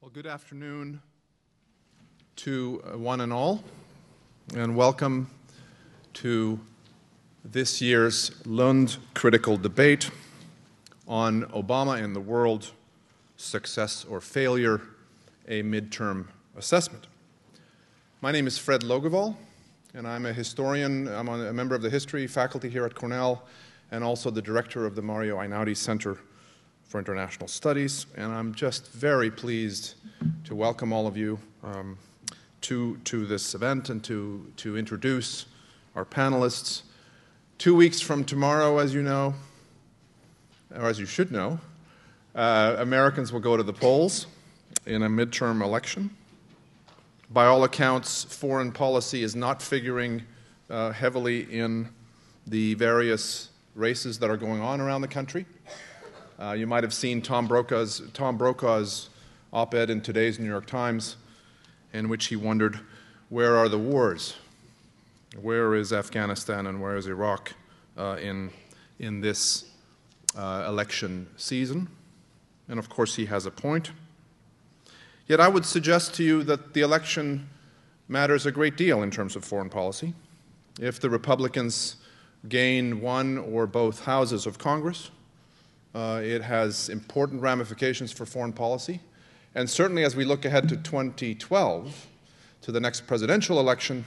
Well, good afternoon to one and all, and welcome to this year's Lund Critical Debate on Obama and the World, Success or Failure, a Midterm Assessment. My name is Fred Logevall, and I'm a historian. I'm a member of the history faculty here at Cornell, and also the director of the Mario Einaudi Center for International Studies, and I'm just very pleased to welcome all of you to this event and to introduce our panelists. 2 weeks from tomorrow, as you know, or as you should know, Americans will go to the polls in a midterm election. By all accounts, foreign policy is not figuring heavily in the various races that are going on around the country. You might have seen Tom Brokaw's op-ed in today's New York Times, in which he wondered, where are the wars? Where is Afghanistan and where is Iraq in this election season? And of course, he has a point. Yet I would suggest to you that the election matters a great deal in terms of foreign policy. If the Republicans gain one or both houses of Congress, it has important ramifications for foreign policy. And certainly as we look ahead to 2012, to the next presidential election,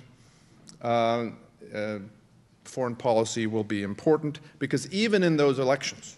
foreign policy will be important, because even in those elections,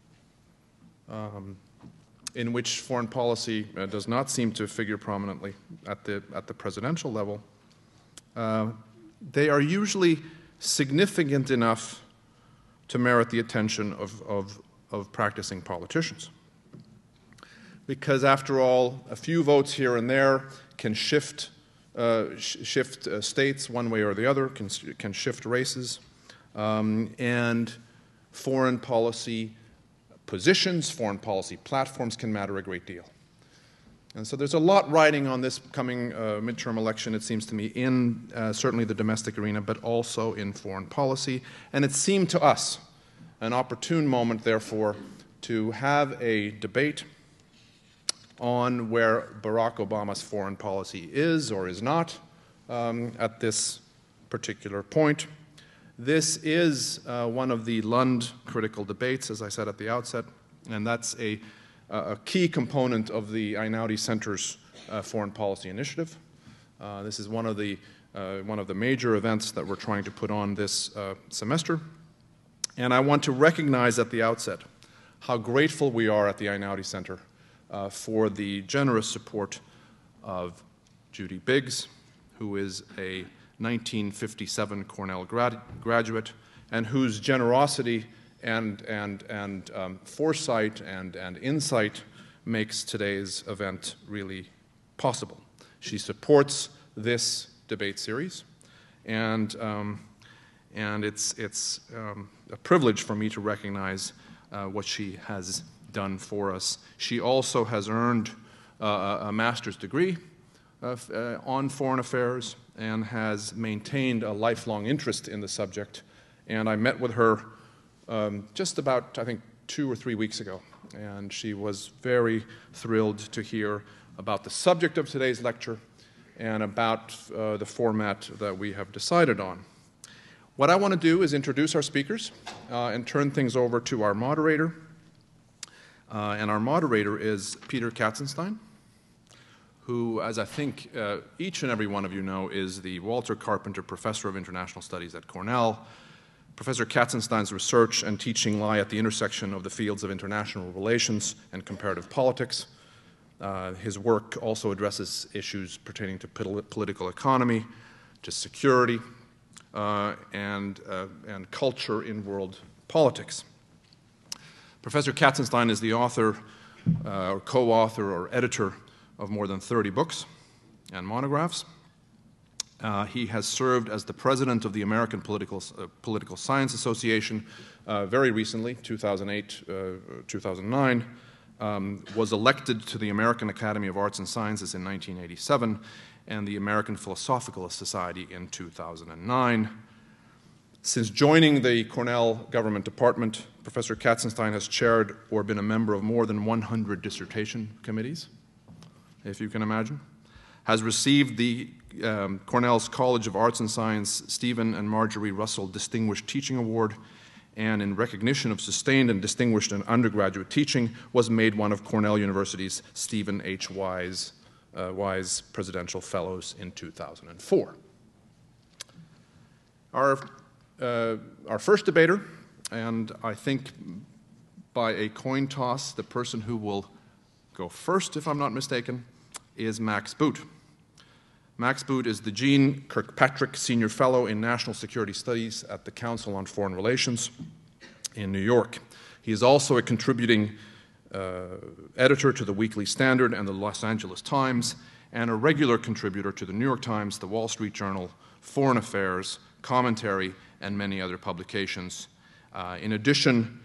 in which foreign policy does not seem to figure prominently at the presidential level, they are usually significant enough to merit the attention of practicing politicians. Because after all, a few votes here and there can shift states one way or the other, can shift races, and foreign policy positions, foreign policy platforms can matter a great deal. And so there's a lot riding on this coming midterm election, it seems to me, in certainly the domestic arena, but also in foreign policy. And it seemed to us an opportune moment, therefore, to have a debate on where Barack Obama's foreign policy is or is not at this particular point. This is one of the Lund critical debates, as I said at the outset, and that's a key component of the Einaudi Center's foreign policy initiative. This is one of the major events that we're trying to put on this semester. And I want to recognize at the outset how grateful we are at the Einaudi Center for the generous support of Judy Biggs, who is a 1957 Cornell graduate, and whose generosity and foresight and insight makes today's event really possible. She supports this debate series, and it's a privilege for me to recognize what she has done for us. She also has earned a master's degree on foreign affairs and has maintained a lifelong interest in the subject. And I met with her just about, I think, 2 or 3 weeks ago, and she was very thrilled to hear about the subject of today's lecture and about the format that we have decided on. What I want to do is introduce our speakers and turn things over to our moderator. And our moderator is Peter Katzenstein, who, as I think each and every one of you know, is the Walter Carpenter Professor of International Studies at Cornell. Professor Katzenstein's research and teaching lie at the intersection of the fields of international relations and comparative politics. His work also addresses issues pertaining to political economy, to security, and culture in world politics. Professor Katzenstein is the author, or co-author, or editor of more than 30 books and monographs. He has served as the president of the American Political Science Association very recently, 2008, 2009, was elected to the American Academy of Arts and Sciences in 1987, and the American Philosophical Society in 2009. Since joining the Cornell Government Department, Professor Katzenstein has chaired or been a member of more than 100 dissertation committees, if you can imagine, has received the Cornell's College of Arts and Science Stephen and Marjorie Russell Distinguished Teaching Award, and in recognition of sustained and distinguished and undergraduate teaching, was made one of Cornell University's Stephen H. Wise Presidential Fellows in 2004. Our first debater, and I think by a coin toss, the person who will go first, if I'm not mistaken, is Max Boot. Max Boot is the Jeane Kirkpatrick Senior Fellow in National Security Studies at the Council on Foreign Relations in New York. He is also a contributing editor to the Weekly Standard and the Los Angeles Times, and a regular contributor to the New York Times, the Wall Street Journal, Foreign Affairs, Commentary, and many other publications. In addition,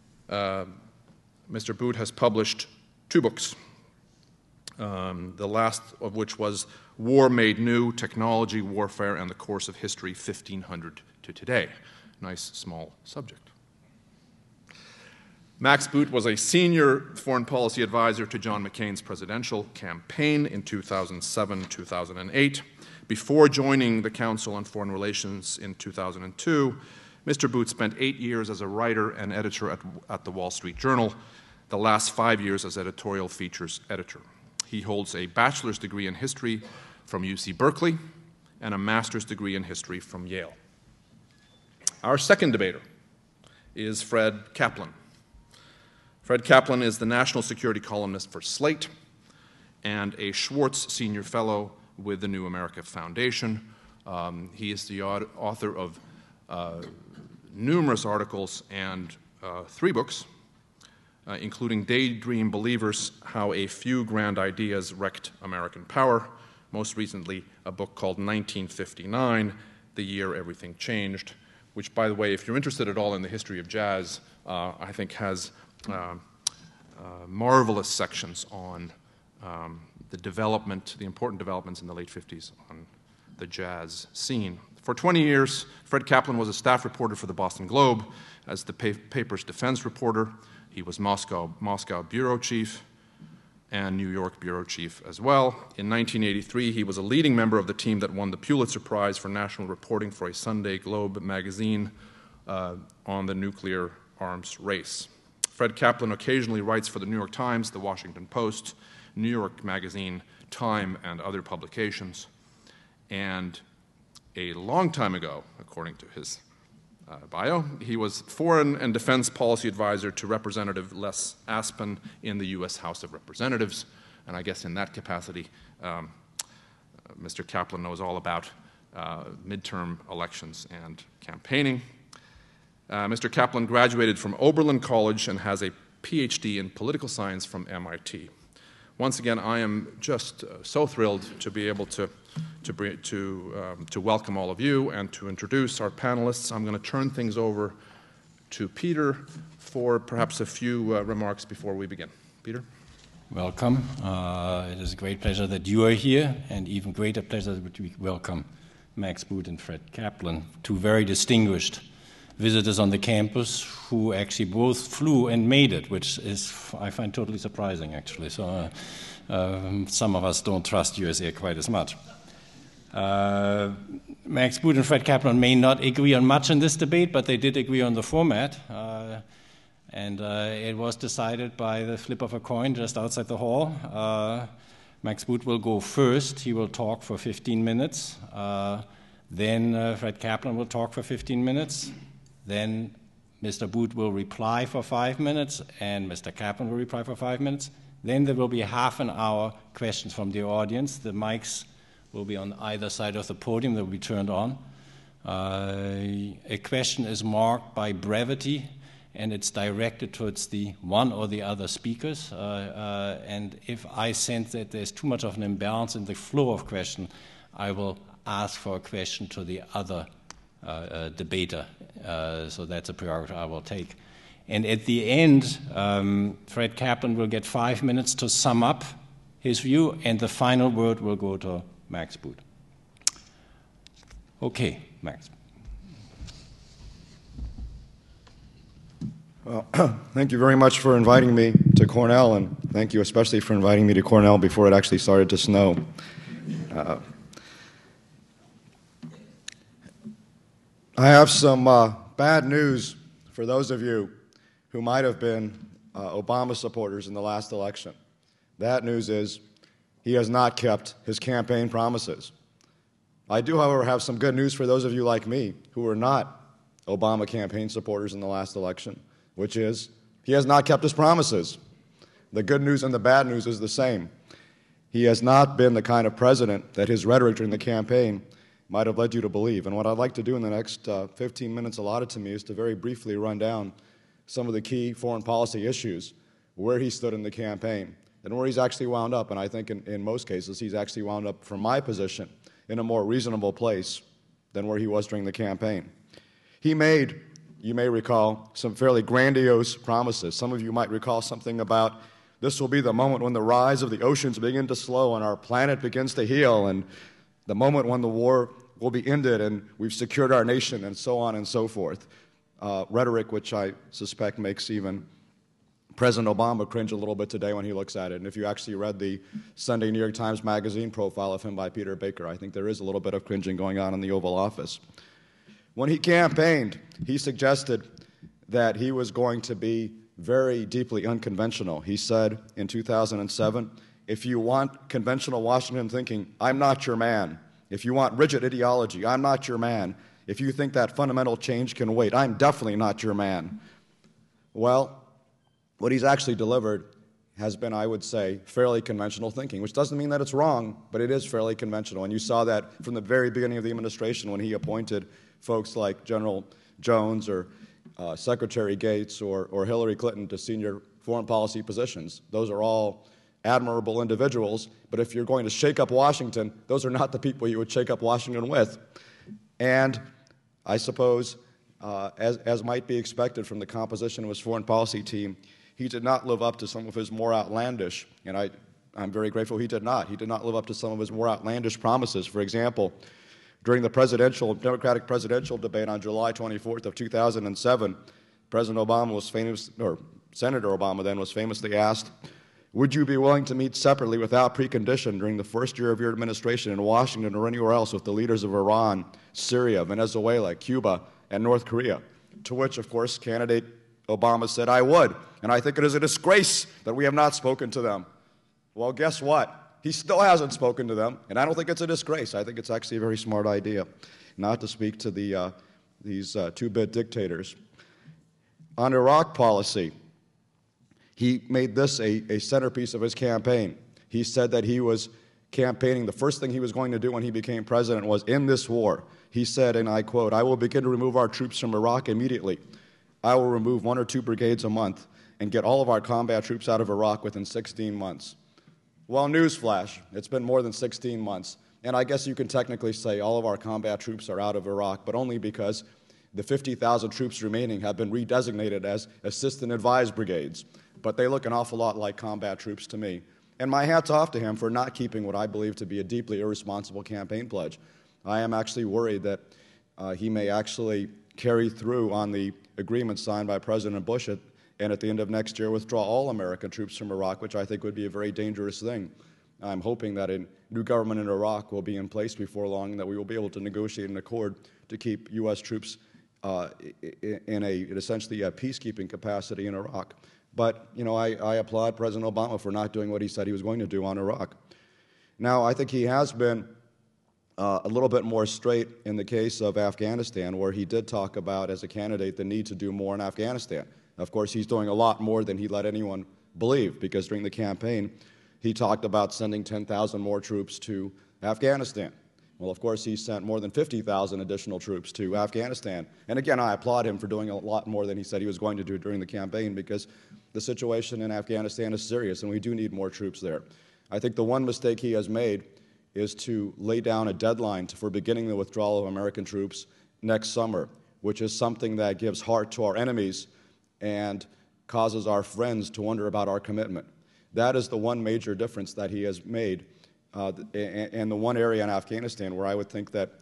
Mr. Boot has published 2 books, the last of which was War Made New, Technology, Warfare, and the Course of History, 1500 to Today. Nice, small subject. Max Boot was a senior foreign policy advisor to John McCain's presidential campaign in 2007-2008. Before joining the Council on Foreign Relations in 2002, Mr. Boot spent 8 years as a writer and editor at the Wall Street Journal, the last 5 years as editorial features editor. He holds a bachelor's degree in history from UC Berkeley and a master's degree in history from Yale. Our second debater is Fred Kaplan. Fred Kaplan is the national security columnist for Slate and a Schwartz Senior Fellow with the New America Foundation. He is the author of numerous articles and 3 books, including Daydream Believers, How a Few Grand Ideas Wrecked American Power, most recently a book called 1959, The Year Everything Changed, which, by the way, if you're interested at all in the history of jazz, I think has marvelous sections on the important developments in the late 50s on the jazz scene. For 20 years, Fred Kaplan was a staff reporter for the Boston Globe as the paper's defense reporter. He was Moscow bureau chief and New York bureau chief as well. In 1983, he was a leading member of the team that won the Pulitzer Prize for national reporting for a Sunday Globe magazine on the nuclear arms race. Fred Kaplan occasionally writes for the New York Times, the Washington Post, New York Magazine, Time, and other publications. And a long time ago, according to his bio, he was Foreign and Defense Policy Advisor to Representative Les Aspin in the U.S. House of Representatives. And I guess in that capacity, Mr. Kaplan knows all about midterm elections and campaigning. Mr. Kaplan graduated from Oberlin College and has a PhD in political science from MIT. Once again, I am just so thrilled to be able to welcome all of you and to introduce our panelists. I'm going to turn things over to Peter for perhaps a few remarks before we begin. Peter? Welcome. It is a great pleasure that you are here, and even greater pleasure that we welcome Max Boot and Fred Kaplan, 2 very distinguished visitors on the campus who actually both flew and made it, which is, I find, totally surprising, actually. So some of us don't trust US Air quite as much. Max Boot and Fred Kaplan may not agree on much in this debate, but they did agree on the format. And it was decided by the flip of a coin just outside the hall. Max Boot will go first. He will talk for 15 minutes. Then Fred Kaplan will talk for 15 minutes. Then Mr. Boot will reply for 5 minutes, and Mr. Kaplan will reply for 5 minutes. Then there will be half an hour questions from the audience. The mics will be on either side of the podium. They will be turned on. A question is marked by brevity, and it's directed towards the one or the other speakers. And if I sense that there's too much of an imbalance in the flow of question, I will ask for a question to the other debater. So that's a priority I will take. And at the end, Fred Kaplan will get 5 minutes to sum up his view, and the final word will go to Max Boot. Okay, Max. Well, thank you very much for inviting me to Cornell, and Thank you, especially for inviting me to Cornell before it actually started to snow. I have some bad news for those of you who might have been Obama supporters in the last election. That news is he has not kept his campaign promises. I do, however, have some good news for those of you like me who were not Obama campaign supporters in the last election, which is he has not kept his promises. The good news and the bad news is the same. He has not been the kind of president that his rhetoric during the campaign might have led you to believe. And what I'd like to do in the next 15 minutes allotted to me is to very briefly run down some of the key foreign policy issues, where he stood in the campaign, and where he's actually wound up. And I think in most cases he's actually wound up, from my position, in a more reasonable place than where he was during the campaign. He made, you may recall, some fairly grandiose promises. Some of you might recall something about this will be the moment when the rise of the oceans begin to slow and our planet begins to heal, and the moment when the war will be ended and we've secured our nation, and so on and so forth. Rhetoric which I suspect makes even President Obama cringe a little bit today when he looks at it. And if you actually read the Sunday New York Times Magazine profile of him by Peter Baker, I think there is a little bit of cringing going on in the Oval Office. When he campaigned, he suggested that he was going to be very deeply unconventional. He said in 2007, if you want conventional Washington thinking, I'm not your man. If you want rigid ideology, I'm not your man. If you think that fundamental change can wait, I'm definitely not your man. Well, what he's actually delivered has been, I would say, fairly conventional thinking, which doesn't mean that it's wrong, but it is fairly conventional. And you saw that from the very beginning of the administration when he appointed folks like General Jones or Secretary Gates or Hillary Clinton to senior foreign policy positions. Those are all admirable individuals, but if you're going to shake up Washington, those are not the people you would shake up Washington with. And I suppose, as might be expected from the composition of his foreign policy team, he did not live up to some of his more outlandish, and I'm very grateful he did not. He did not live up to some of his more outlandish promises. For example, during the Democratic presidential debate on July 24th of 2007, President Obama was famous, or Senator Obama then was famously asked, would you be willing to meet separately without precondition during the first year of your administration in Washington or anywhere else with the leaders of Iran, Syria, Venezuela, Cuba, and North Korea? To which, of course, candidate Obama said, I would, and I think it is a disgrace that we have not spoken to them. Well, guess what? He still hasn't spoken to them, and I don't think it's a disgrace. I think it's actually a very smart idea not to speak to these two-bit dictators. On Iraq policy, he made this a centerpiece of his campaign. He said that he was campaigning, the first thing he was going to do when he became president was, in this war, he said, and I quote, I will begin to remove our troops from Iraq immediately. I will remove 1 or 2 brigades a month and get all of our combat troops out of Iraq within 16 months. Well, newsflash, it's been more than 16 months. And I guess you can technically say all of our combat troops are out of Iraq, but only because the 50,000 troops remaining have been redesignated as assist and advise brigades. But they look an awful lot like combat troops to me. And my hat's off to him for not keeping what I believe to be a deeply irresponsible campaign pledge. I am actually worried that he may actually carry through on the agreement signed by President Bush and at the end of next year withdraw all American troops from Iraq, which I think would be a very dangerous thing. I'm hoping that a new government in Iraq will be in place before long and that we will be able to negotiate an accord to keep U.S. troops in essentially a peacekeeping capacity in Iraq. But, you know, I applaud President Obama for not doing what he said he was going to do on Iraq. Now, I think he has been a little bit more straight in the case of Afghanistan, where he did talk about, as a candidate, the need to do more in Afghanistan. Of course, he's doing a lot more than he let anyone believe, because during the campaign, he talked about sending 10,000 more troops to Afghanistan. Well, of course, he sent more than 50,000 additional troops to Afghanistan. And again, I applaud him for doing a lot more than he said he was going to do during the campaign, because the situation in Afghanistan is serious, and we do need more troops there. I think the one mistake he has made is to lay down a deadline for beginning the withdrawal of American troops next summer, which is something that gives heart to our enemies and causes our friends to wonder about our commitment. That is the one major difference that he has made, and the one area in Afghanistan where I would think that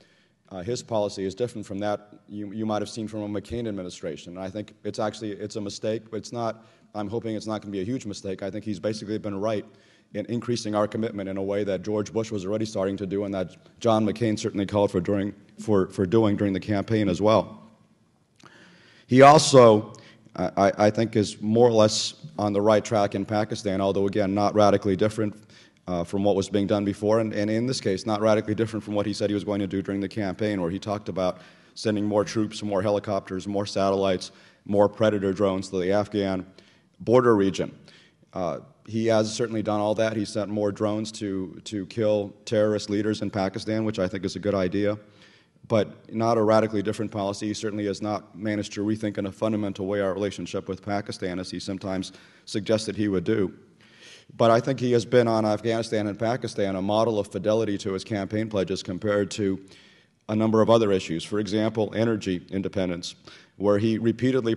his policy is different from that you might have seen from a McCain administration. And I think it's a mistake, but it's not. I'm hoping it's not going to be a huge mistake. I think he's basically been right in increasing our commitment in a way that George Bush was already starting to do, and that John McCain certainly called for doing during the campaign as well. He also, I think, is more or less on the right track in Pakistan, although again not radically different from what was being done before, and in this case not radically different from what he said he was going to do during the campaign, where he talked about sending more troops, more helicopters, more satellites, more Predator drones to the Afghan border region. He has certainly done all that. He sent more drones to kill terrorist leaders in Pakistan, which I think is a good idea, but not a radically different policy. He certainly has not managed to rethink in a fundamental way our relationship with Pakistan, as he sometimes suggested he would do. But I think he has been on Afghanistan and Pakistan a model of fidelity to his campaign pledges compared to a number of other issues. For example, energy independence, where he repeatedly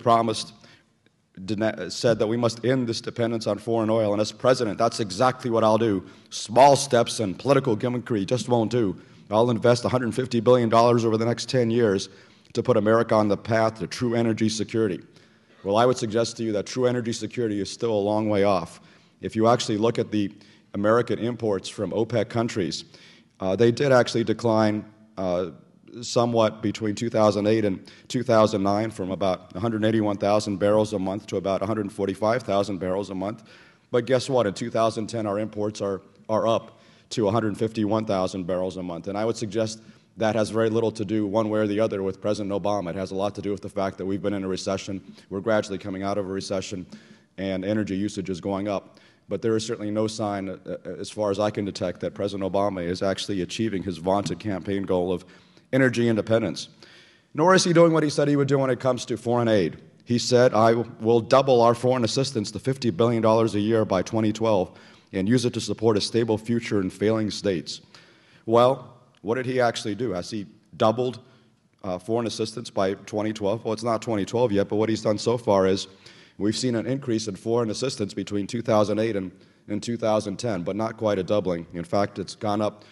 said that we must end this dependence on foreign oil. And as president, that's exactly what I'll do. Small steps and political gimmickry just won't do. I'll invest $150 billion over the next 10 years to put America on the path to true energy security. Well, I would suggest to you that true energy security is still a long way off. If you actually look at the American imports from OPEC countries, they did actually decline somewhat between 2008 and 2009 from about 181,000 barrels a month to about 145,000 barrels a month. But guess what? In 2010, our imports are up to 151,000 barrels a month. And I would suggest that has very little to do one way or the other with President Obama. It has a lot to do with the fact that we've been in a recession. We're gradually coming out of a recession, and energy usage is going up. But there is certainly no sign, as far as I can detect, that President Obama is actually achieving his vaunted campaign goal of energy independence. Nor is he doing what he said he would do when it comes to foreign aid. He said, I will double our foreign assistance to $50 billion a year by 2012 and use it to support a stable future in failing states. Well, what did he actually do? Has he doubled foreign assistance by 2012? Well, it's not 2012 yet, but what he's done so far is we've seen an increase in foreign assistance between 2008 and 2010, but not quite a doubling. In fact, it's gone up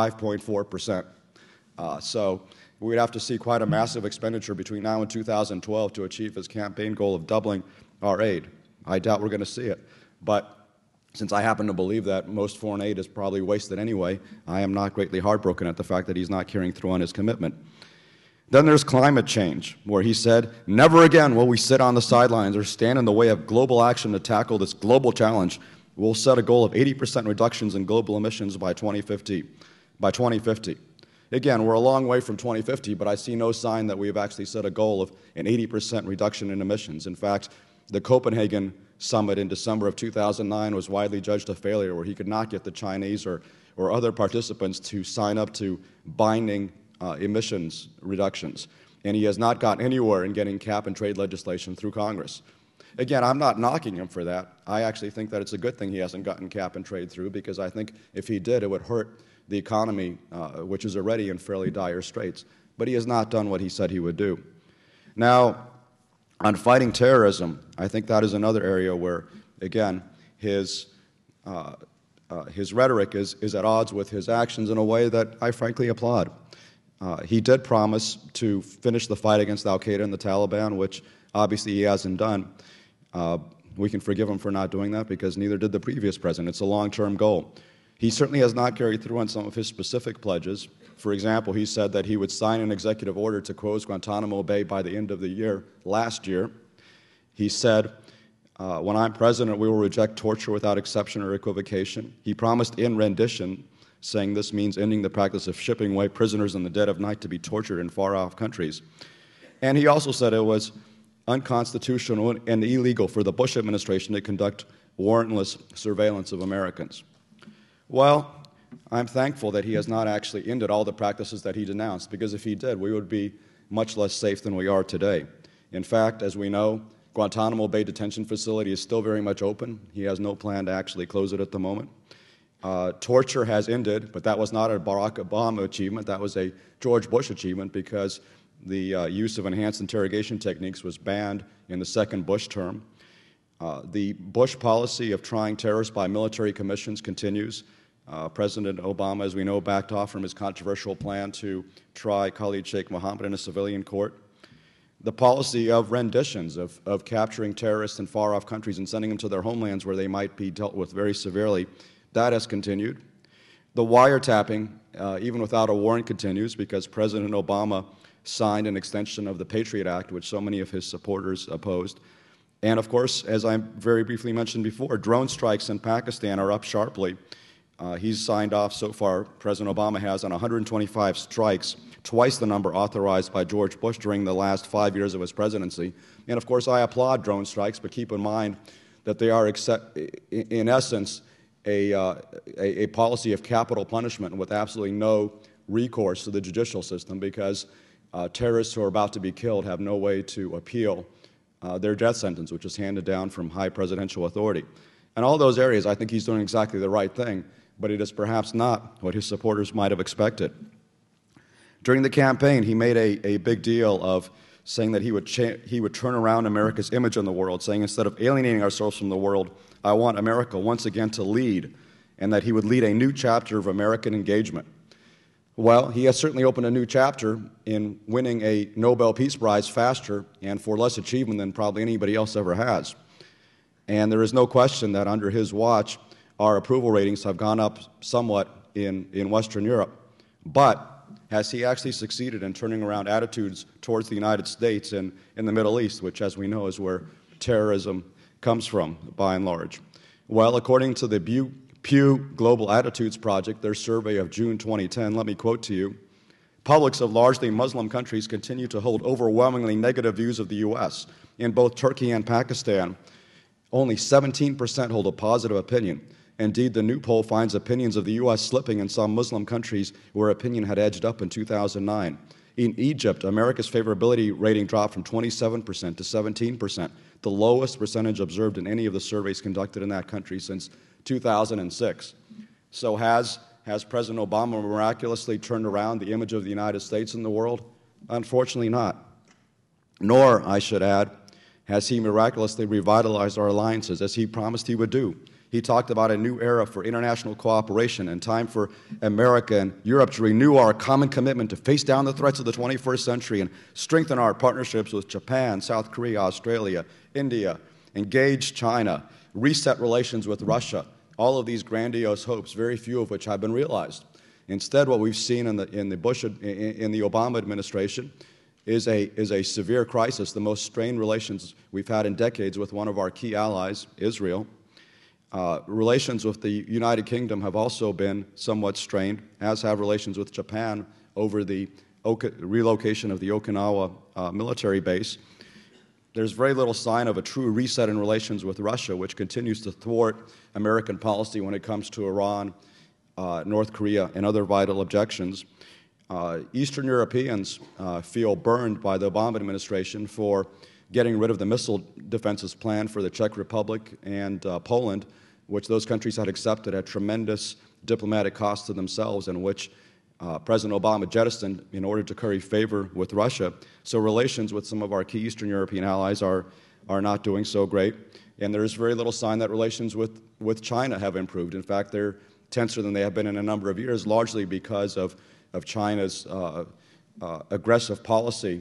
5.4%. So we'd have to see quite a massive expenditure between now and 2012 to achieve his campaign goal of doubling our aid. I doubt we're going to see it. But since I happen to believe that most foreign aid is probably wasted anyway, I am not greatly heartbroken at the fact that he's not carrying through on his commitment. Then there's climate change, where he said, never again will we sit on the sidelines or stand in the way of global action to tackle this global challenge. We'll set a goal of 80% reductions in global emissions by 2050. Again, we're a long way from 2050, but I see no sign that we've actually set a goal of an 80% reduction in emissions. In fact, the Copenhagen summit in December of 2009 was widely judged a failure, where he could not get the Chinese or other participants to sign up to binding emissions reductions. And he has not gotten anywhere in getting cap-and-trade legislation through Congress. Again, I'm not knocking him for that. I actually think that it's a good thing he hasn't gotten cap-and-trade through, because I think if he did, it would hurt the economy, which is already in fairly dire straits. But he has not done what he said he would do. Now, on fighting terrorism, I think that is another area where, again, his rhetoric is at odds with his actions in a way that I frankly applaud. He did promise to finish the fight against al-Qaeda and the Taliban, which obviously he hasn't done. We can forgive him for not doing that, because neither did the previous president. It's a long-term goal. He certainly has not carried through on some of his specific pledges. For example, he said that he would sign an executive order to close Guantanamo Bay by the end of the year, last year. He said, when I'm president, we will reject torture without exception or equivocation. He promised in rendition, saying this means ending the practice of shipping away prisoners in the dead of night to be tortured in far-off countries. And he also said it was unconstitutional and illegal for the Bush administration to conduct warrantless surveillance of Americans. Well, I'm thankful that he has not actually ended all the practices that he denounced, because if he did, we would be much less safe than we are today. In fact, as we know, Guantanamo Bay Detention Facility is still very much open. He has no plan to actually close it at the moment. Torture has ended, but that was not a Barack Obama achievement. That was a George Bush achievement, because the use of enhanced interrogation techniques was banned in the second Bush term. The Bush policy of trying terrorists by military commissions continues. President Obama, as we know, backed off from his controversial plan to try Khalid Sheikh Mohammed in a civilian court. The policy of renditions, of capturing terrorists in far-off countries and sending them to their homelands where they might be dealt with very severely, that has continued. The wiretapping, even without a warrant, continues because President Obama signed an extension of the Patriot Act, which so many of his supporters opposed. And of course, as I very briefly mentioned before, drone strikes in Pakistan are up sharply. He's signed off so far, President Obama has, on 125 strikes, twice the number authorized by George Bush during the last 5 years of his presidency. And of course, I applaud drone strikes, but keep in mind that they are, in essence, a policy of capital punishment with absolutely no recourse to the judicial system because terrorists who are about to be killed have no way to appeal their death sentence, which is handed down from high presidential authority. In all those areas, I think he's doing exactly the right thing, but it is perhaps not what his supporters might have expected. During the campaign, he made a big deal of saying that he would turn around America's image in the world, saying instead of alienating ourselves from the world, I want America once again to lead, and that he would lead a new chapter of American engagement. Well, he has certainly opened a new chapter in winning a Nobel Peace Prize faster and for less achievement than probably anybody else ever has. And there is no question that under his watch, our approval ratings have gone up somewhat in Western Europe. But has he actually succeeded in turning around attitudes towards the United States and in the Middle East, which, as we know, is where terrorism comes from, by and large? Well, according to the Pew Global Attitudes Project, their survey of June 2010, let me quote to you, publics of largely Muslim countries continue to hold overwhelmingly negative views of the U.S. In both Turkey and Pakistan, only 17% hold a positive opinion. Indeed, the new poll finds opinions of the U.S. slipping in some Muslim countries where opinion had edged up in 2009. In Egypt, America's favorability rating dropped from 27% to 17%, the lowest percentage observed in any of the surveys conducted in that country since 2006. So has President Obama miraculously turned around the image of the United States in the world? Unfortunately not. Nor, I should add, has he miraculously revitalized our alliances as he promised he would do. He talked about a new era for international cooperation and time for America and Europe to renew our common commitment to face down the threats of the 21st century and strengthen our partnerships with Japan, South Korea, Australia, India, engage China, reset relations with Russia. All of these grandiose hopes, very few of which have been realized. Instead, what we've seen in the Obama administration is a severe crisis, the most strained relations we've had in decades with one of our key allies, Israel. Relations with the United Kingdom have also been somewhat strained, as have relations with Japan over the relocation of the Okinawa military base. There's very little sign of a true reset in relations with Russia, which continues to thwart American policy when it comes to Iran, North Korea, and other vital objections. Eastern Europeans feel burned by the Obama administration for getting rid of the missile defenses plan for the Czech Republic and Poland, which those countries had accepted at tremendous diplomatic cost to themselves and which President Obama jettisoned in order to curry favor with Russia. So relations with some of our key Eastern European allies are not doing so great. And there is very little sign that relations with China have improved. In fact, they're tenser than they have been in a number of years, largely because of China's aggressive policy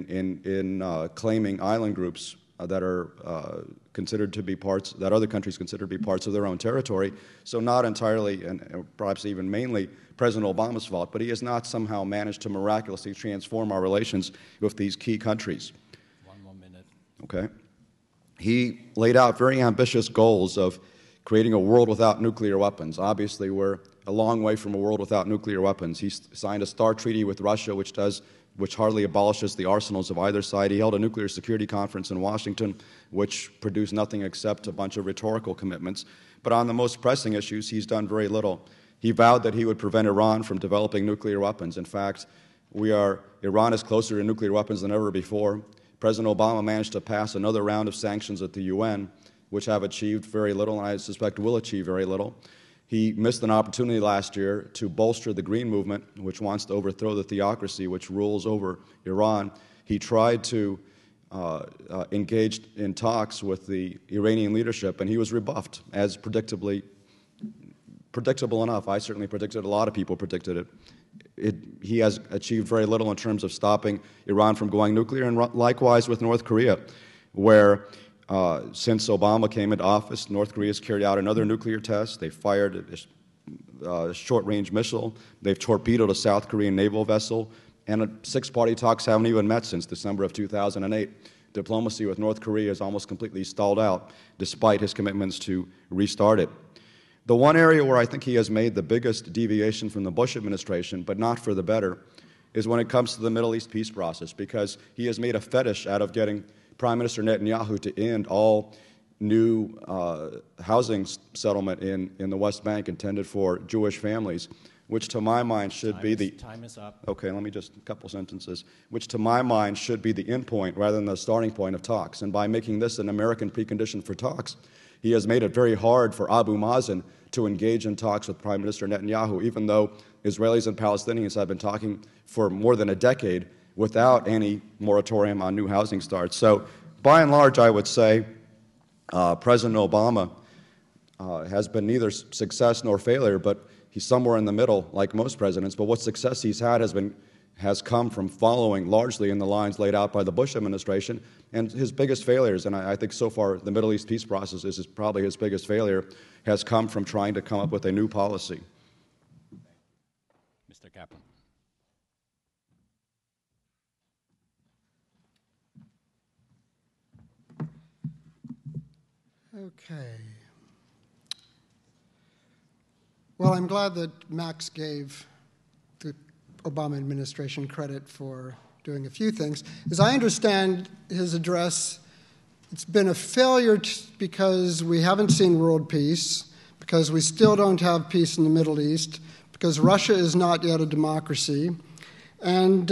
in claiming island groups that are considered to be parts, that other countries consider to be parts of their own territory. So not entirely, and perhaps even mainly, President Obama's fault, but he has not somehow managed to miraculously transform our relations with these key countries. One more minute. Okay. He laid out very ambitious goals of creating a world without nuclear weapons. Obviously, we're a long way from a world without nuclear weapons. He signed a START treaty with Russia, which hardly abolishes the arsenals of either side. He held a nuclear security conference in Washington, which produced nothing except a bunch of rhetorical commitments. But on the most pressing issues, he's done very little. He vowed that he would prevent Iran from developing nuclear weapons. In fact, Iran is closer to nuclear weapons than ever before. President Obama managed to pass another round of sanctions at the UN, which have achieved very little, and I suspect will achieve very little. He missed an opportunity last year to bolster the Green Movement, which wants to overthrow the theocracy which rules over Iran. He tried to engage in talks with the Iranian leadership, and he was rebuffed, as predictably predictable enough. I certainly predicted it. A lot of people predicted it. He has achieved very little in terms of stopping Iran from going nuclear, and likewise with North Korea, where since Obama came into office, North Korea has carried out another nuclear test. They fired a short-range missile. They've torpedoed a South Korean naval vessel, and six-party talks haven't even met since December of 2008. Diplomacy with North Korea is almost completely stalled out, despite his commitments to restart it. The one area where I think he has made the biggest deviation from the Bush administration, but not for the better, is when it comes to the Middle East peace process, because he has made a fetish out of getting Prime Minister Netanyahu to end all new housing settlement in the West Bank intended for Jewish families, which to my mind should be the... Time is up. Okay, let me just, a couple sentences, which to my mind should be the end point rather than the starting point of talks. And by making this an American precondition for talks, he has made it very hard for Abu Mazen to engage in talks with Prime Minister Netanyahu, even though Israelis and Palestinians have been talking for more than a decade without any moratorium on new housing starts. So by and large, I would say President Obama has been neither success nor failure, but he's somewhere in the middle, like most presidents. But what success he's had has come from following largely in the lines laid out by the Bush administration. And his biggest failures, and I think so far the Middle East peace process is probably his biggest failure, has come from trying to come up with a new policy. Mr. Kaplan. Okay. Well, I'm glad that Max gave the Obama administration credit for doing a few things. As I understand his address, it's been a failure because we haven't seen world peace, because we still don't have peace in the Middle East, because Russia is not yet a democracy, and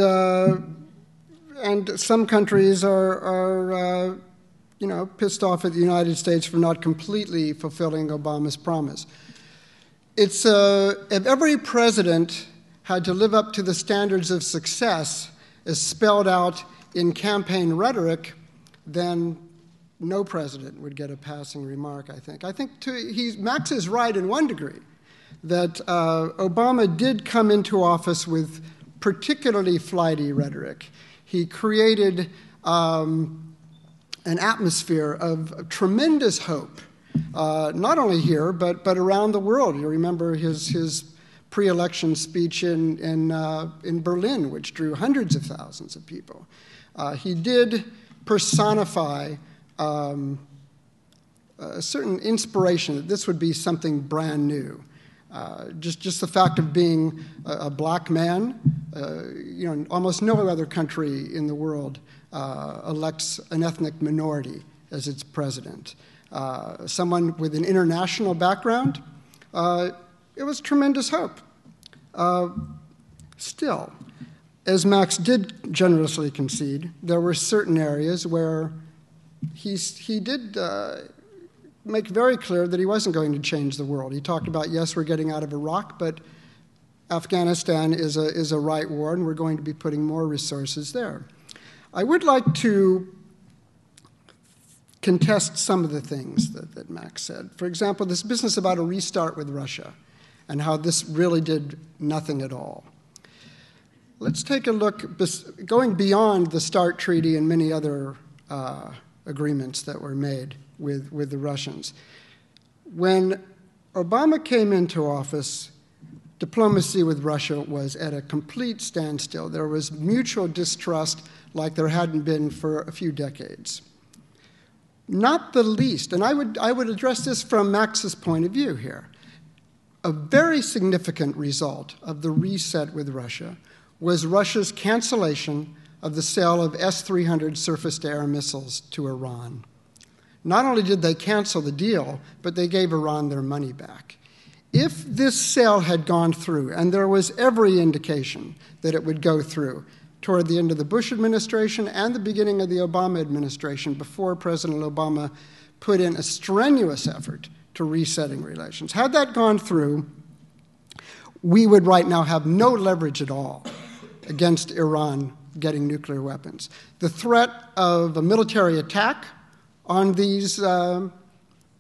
some countries are pissed off at the United States for not completely fulfilling Obama's promise. It's if every president had to live up to the standards of success as spelled out in campaign rhetoric, then no president would get a passing remark, I think. I think Max is right in one degree, that Obama did come into office with particularly flighty rhetoric. He created an atmosphere of tremendous hope, not only here, but around the world. You remember his pre-election speech in Berlin, which drew hundreds of thousands of people. He did personify a certain inspiration that this would be something brand new. Just the fact of being a black man, almost no other country in the world elects an ethnic minority as its president. Someone with an international background, it was tremendous hope. Still, as Max did generously concede, there were certain areas where he did make very clear that he wasn't going to change the world. He talked about, yes, we're getting out of Iraq, but Afghanistan is a right war, and we're going to be putting more resources there. I would like to contest some of the things that Max said. For example, this business about a restart with Russia and how this really did nothing at all. Let's take a look, going beyond the START Treaty and many other agreements that were made with the Russians. When Obama came into office, diplomacy with Russia was at a complete standstill. There was mutual distrust like there hadn't been for a few decades. Not the least, and I would address this from Max's point of view here, a very significant result of the reset with Russia was Russia's cancellation of the sale of S-300 surface-to-air missiles to Iran. Not only did they cancel the deal, but they gave Iran their money back. If this sale had gone through, and there was every indication that it would go through toward the end of the Bush administration and the beginning of the Obama administration, before President Obama put in a strenuous effort to resetting relations, had that gone through, we would right now have no leverage at all against Iran getting nuclear weapons. The threat of a military attack on these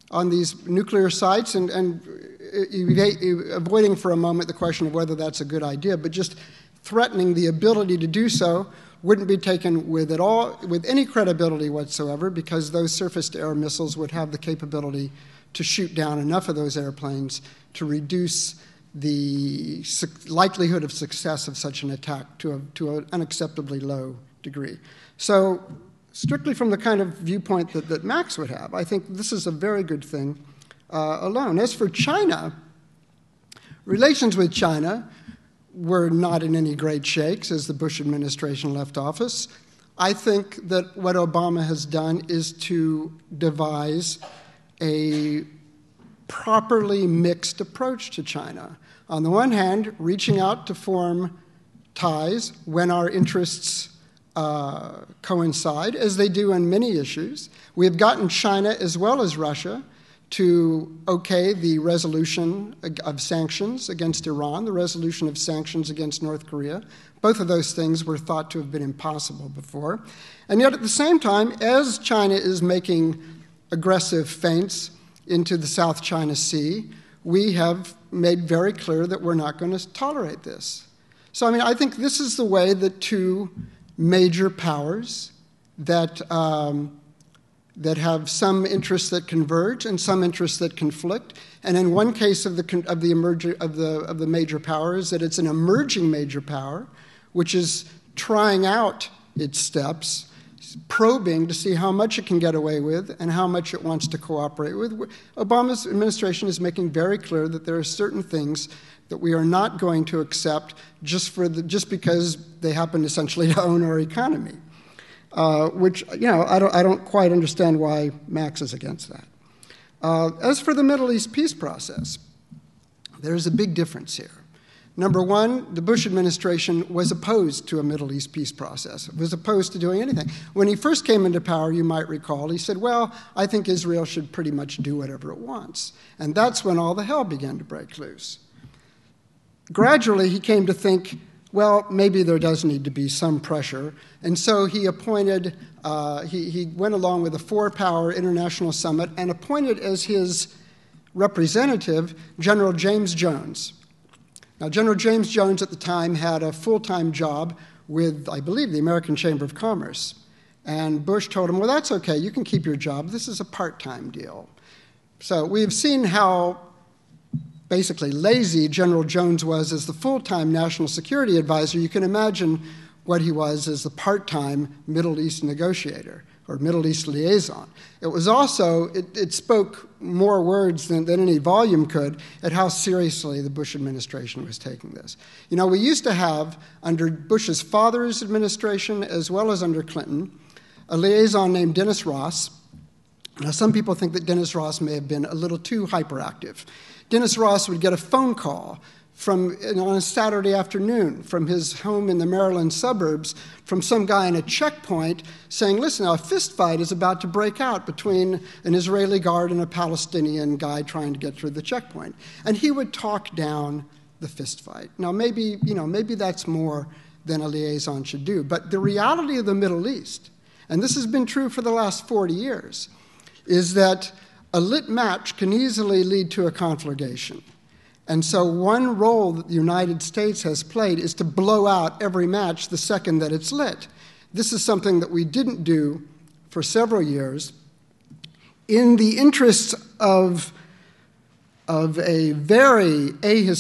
on these nuclear sites and avoiding for a moment the question of whether that's a good idea, but just threatening the ability to do so wouldn't be taken with any credibility whatsoever, because those surface-to-air missiles would have the capability to shoot down enough of those airplanes to reduce the likelihood of success of such an attack to an unacceptably low degree. So strictly from the kind of viewpoint that Max would have, I think this is a very good thing alone. As for China, relations with China were not in any great shakes as the Bush administration left office. I think that what Obama has done is to devise a properly mixed approach to China. On the one hand, reaching out to form ties when our interests coincide, as they do on many issues. We have gotten China as well as Russia to okay the resolution of sanctions against Iran, the resolution of sanctions against North Korea. Both of those things were thought to have been impossible before. And yet at the same time, as China is making aggressive feints into the South China Sea, we have made very clear that we're not going to tolerate this. So, I mean, I think this is the way that two major powers that have some interests that converge and some interests that conflict. And in one case of the major powers, that it's an emerging major power, which is trying out its steps, probing to see how much it can get away with and how much it wants to cooperate with. Obama's administration is making very clear that there are certain things that we are not going to accept just because they happen essentially to own our economy. Which, you know, I don't quite understand why Max is against that. As for the Middle East peace process, there's a big difference here. Number one, the Bush administration was opposed to a Middle East peace process, was opposed to doing anything. When he first came into power, you might recall, he said, well, I think Israel should pretty much do whatever it wants. And that's when all the hell began to break loose. Gradually, he came to think, well, maybe there does need to be some pressure. And so he appointed, he went along with a four-power international summit and appointed as his representative General James Jones. Now, General James Jones at the time had a full-time job with, I believe, the American Chamber of Commerce. And Bush told him, well, that's okay, you can keep your job. This is a part-time deal. So we've seen how basically lazy General Jones was as the full-time national security advisor. You can imagine what he was as the part-time Middle East negotiator or Middle East liaison. It was also, it spoke more words than any volume could at how seriously the Bush administration was taking this. You know, we used to have, under Bush's father's administration as well as under Clinton, a liaison named Dennis Ross. Now, some people think that Dennis Ross may have been a little too hyperactive. Dennis Ross would get a phone call on a Saturday afternoon from his home in the Maryland suburbs from some guy in a checkpoint saying, listen, a fist fight is about to break out between an Israeli guard and a Palestinian guy trying to get through the checkpoint. And he would talk down the fist fight. Now, maybe that's more than a liaison should do. But the reality of the Middle East, and this has been true for the last 40 years, is that a lit match can easily lead to a conflagration. And so one role that the United States has played is to blow out every match the second that it's lit. This is something that we didn't do for several years in the interests of a very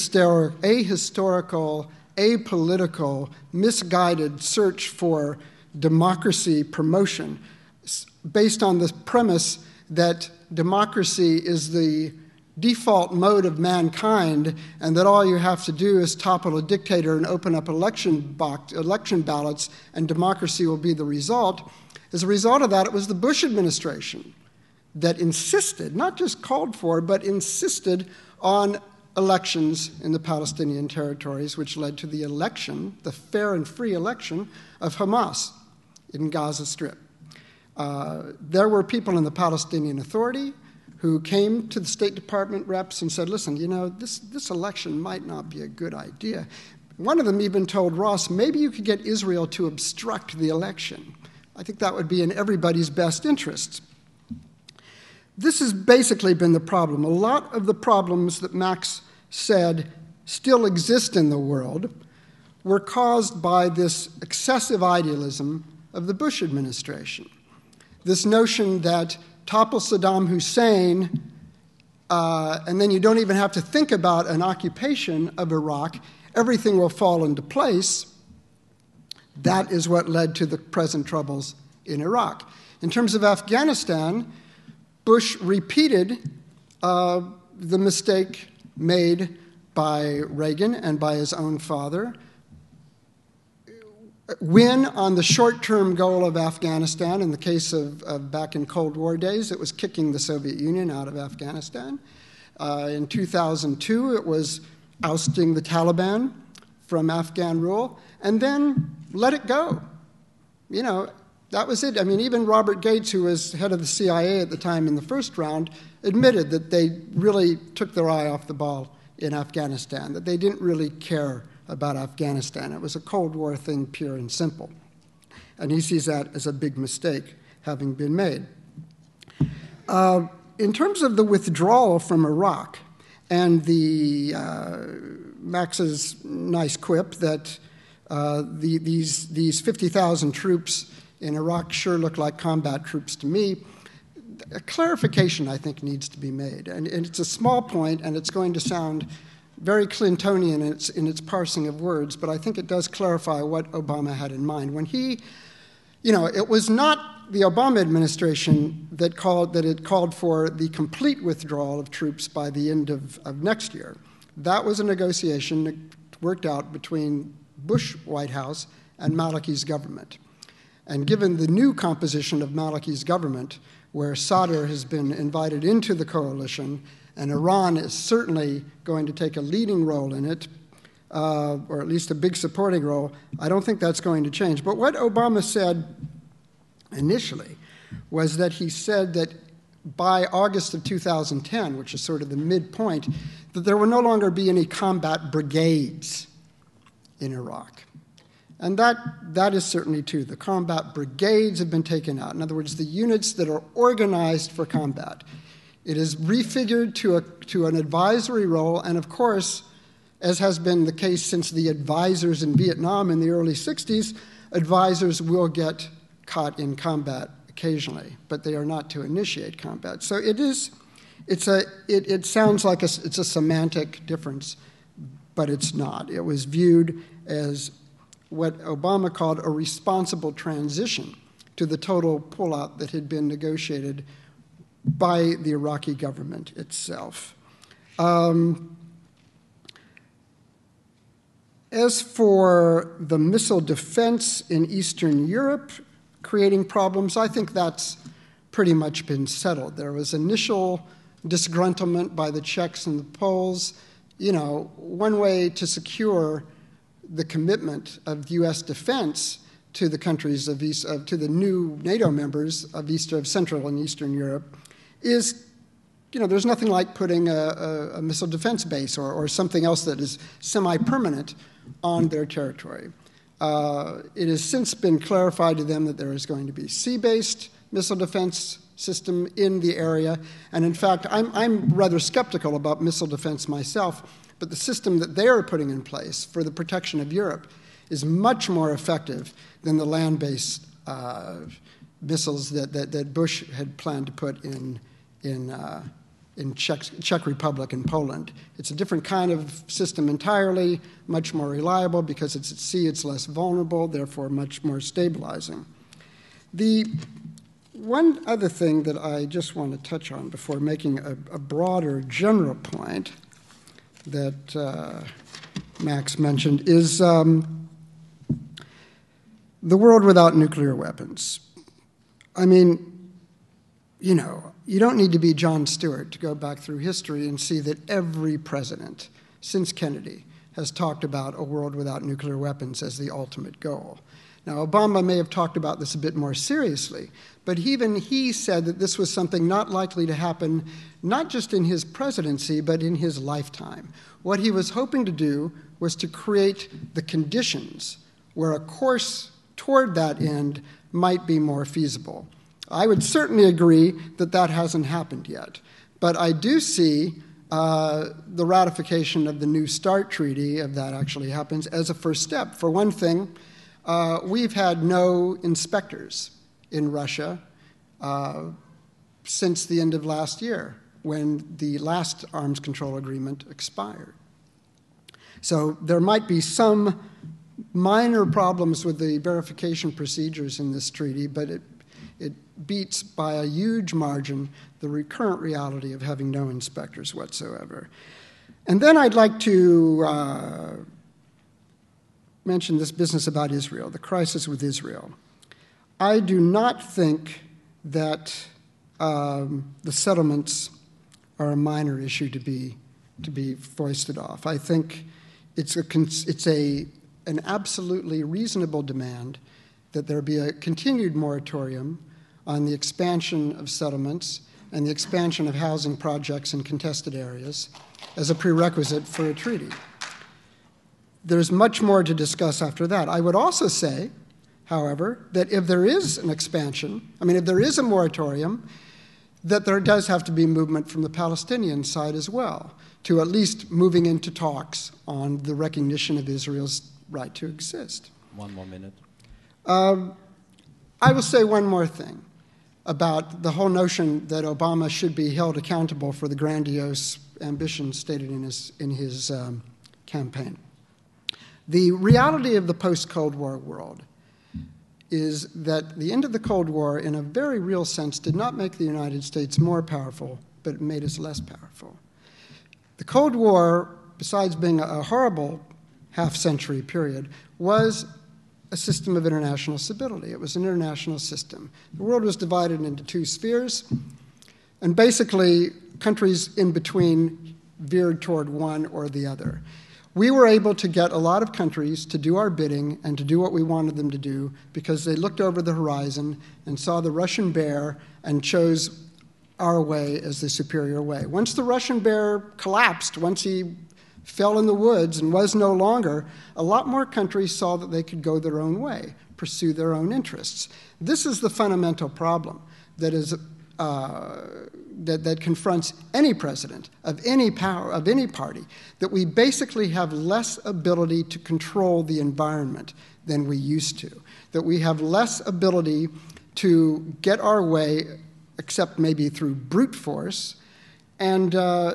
ahistorical, apolitical, misguided search for democracy promotion based on the premise that democracy is the default mode of mankind and that all you have to do is topple a dictator and open up election ballots and democracy will be the result. As a result of that, it was the Bush administration that insisted, not just called for, but insisted on elections in the Palestinian territories, which led to the election, the fair and free election of Hamas in Gaza Strip. There were people in the Palestinian Authority who came to the State Department reps and said, listen, you know, this election might not be a good idea. One of them even told Ross, maybe you could get Israel to obstruct the election. I think that would be in everybody's best interests. this has basically been the problem. A lot of the problems that Max said still exist in the world were caused by this excessive idealism of the Bush administration. This notion that topple Saddam Hussein, and then you don't even have to think about an occupation of Iraq, everything will fall into place. That is what led to the present troubles in Iraq. In terms of Afghanistan, Bush repeated the mistake made by Reagan and by his own father. Win on the short-term goal of Afghanistan. In the case of back in Cold War days, it was kicking the Soviet Union out of Afghanistan. In 2002, it was ousting the Taliban from Afghan rule, and then let it go. You know, that was it. I mean, even Robert Gates, who was head of the CIA at the time in the first round, admitted that they really took their eye off the ball in Afghanistan, that they didn't really care about Afghanistan. It was a Cold War thing, pure and simple. And he sees that as a big mistake having been made. In terms of the withdrawal from Iraq and the Max's nice quip that these 50,000 troops in Iraq sure look like combat troops to me, a clarification, I think, needs to be made. And it's a small point, and it's going to sound very Clintonian in its parsing of words, but I think it does clarify what Obama had in mind. When he, you know, it was not the Obama administration that called for the complete withdrawal of troops by the end of next year. That was a negotiation that worked out between Bush White House and Maliki's government. And given the new composition of Maliki's government, where Sadr has been invited into the coalition, and Iran is certainly going to take a leading role in it, or at least a big supporting role, I don't think that's going to change. But what Obama said initially was that he said that by August of 2010, which is sort of the midpoint, that there will no longer be any combat brigades in Iraq. And that is certainly true. The combat brigades have been taken out. In other words, the units that are organized for combat. It is refigured to an advisory role, and of course, as has been the case since the advisors in Vietnam in the early 60s, advisors will get caught in combat occasionally, but they are not to initiate combat. So it sounds like it's a semantic difference, but it's not. It was viewed as what Obama called a responsible transition to the total pullout that had been negotiated by the Iraqi government itself. As for the missile defense in Eastern Europe creating problems, I think that's pretty much been settled. There was initial disgruntlement by the Czechs and the Poles. You know, one way to secure the commitment of U.S. defense to the countries of to the new NATO members of Central and Eastern Europe is, you know, there's nothing like putting a missile defense base or something else that is semi-permanent on their territory. It has since been clarified to them that there is going to be sea-based missile defense system in the area, and in fact, I'm rather skeptical about missile defense myself, but the system that they are putting in place for the protection of Europe is much more effective than the land-based missiles that Bush had planned to put in Czech Republic and Poland. It's a different kind of system entirely, much more reliable because it's at sea, it's less vulnerable, therefore much more stabilizing. The one other thing that I just want to touch on before making a broader general point that Max mentioned is the world without nuclear weapons. I mean, you know, you don't need to be Jon Stewart to go back through history and see that every president since Kennedy has talked about a world without nuclear weapons as the ultimate goal. Now, Obama may have talked about this a bit more seriously, but even he said that this was something not likely to happen not just in his presidency, but in his lifetime. What he was hoping to do was to create the conditions where a course toward that end might be more feasible. I would certainly agree that that hasn't happened yet. But I do see the ratification of the New START treaty, if that actually happens, as a first step. For one thing, we've had no inspectors in Russia since the end of last year, when the last arms control agreement expired. So there might be some minor problems with the verification procedures in this treaty, but it beats by a huge margin the current reality of having no inspectors whatsoever. And then I'd like to mention this business about Israel, the crisis with Israel. I do not think that the settlements are a minor issue to be foisted off. I think it's an absolutely reasonable demand that there be a continued moratorium on the expansion of settlements and the expansion of housing projects in contested areas as a prerequisite for a treaty. There's much more to discuss after that. I would also say, however, that if there is an expansion, if there is a moratorium, that there does have to be movement from the Palestinian side as well, to at least moving into talks on the recognition of Israel's right to exist. 1 more minute. I will say one more thing about the whole notion that Obama should be held accountable for the grandiose ambitions stated in his campaign. The reality of the post-Cold War world is that the end of the Cold War, in a very real sense, did not make the United States more powerful, but it made us less powerful. The Cold War, besides being a horrible half-century period, was a system of international stability. It was an international system. The world was divided into two spheres, and basically countries in between veered toward one or the other. We were able to get a lot of countries to do our bidding and to do what we wanted them to do because they looked over the horizon and saw the Russian bear and chose our way as the superior way. Once the Russian bear collapsed, once he fell in the woods and was no longer, a lot more countries saw that they could go their own way, pursue their own interests. This is the fundamental problem that is that confronts any president of any power, of any party, that we basically have less ability to control the environment than we used to, that we have less ability to get our way, except maybe through brute force, and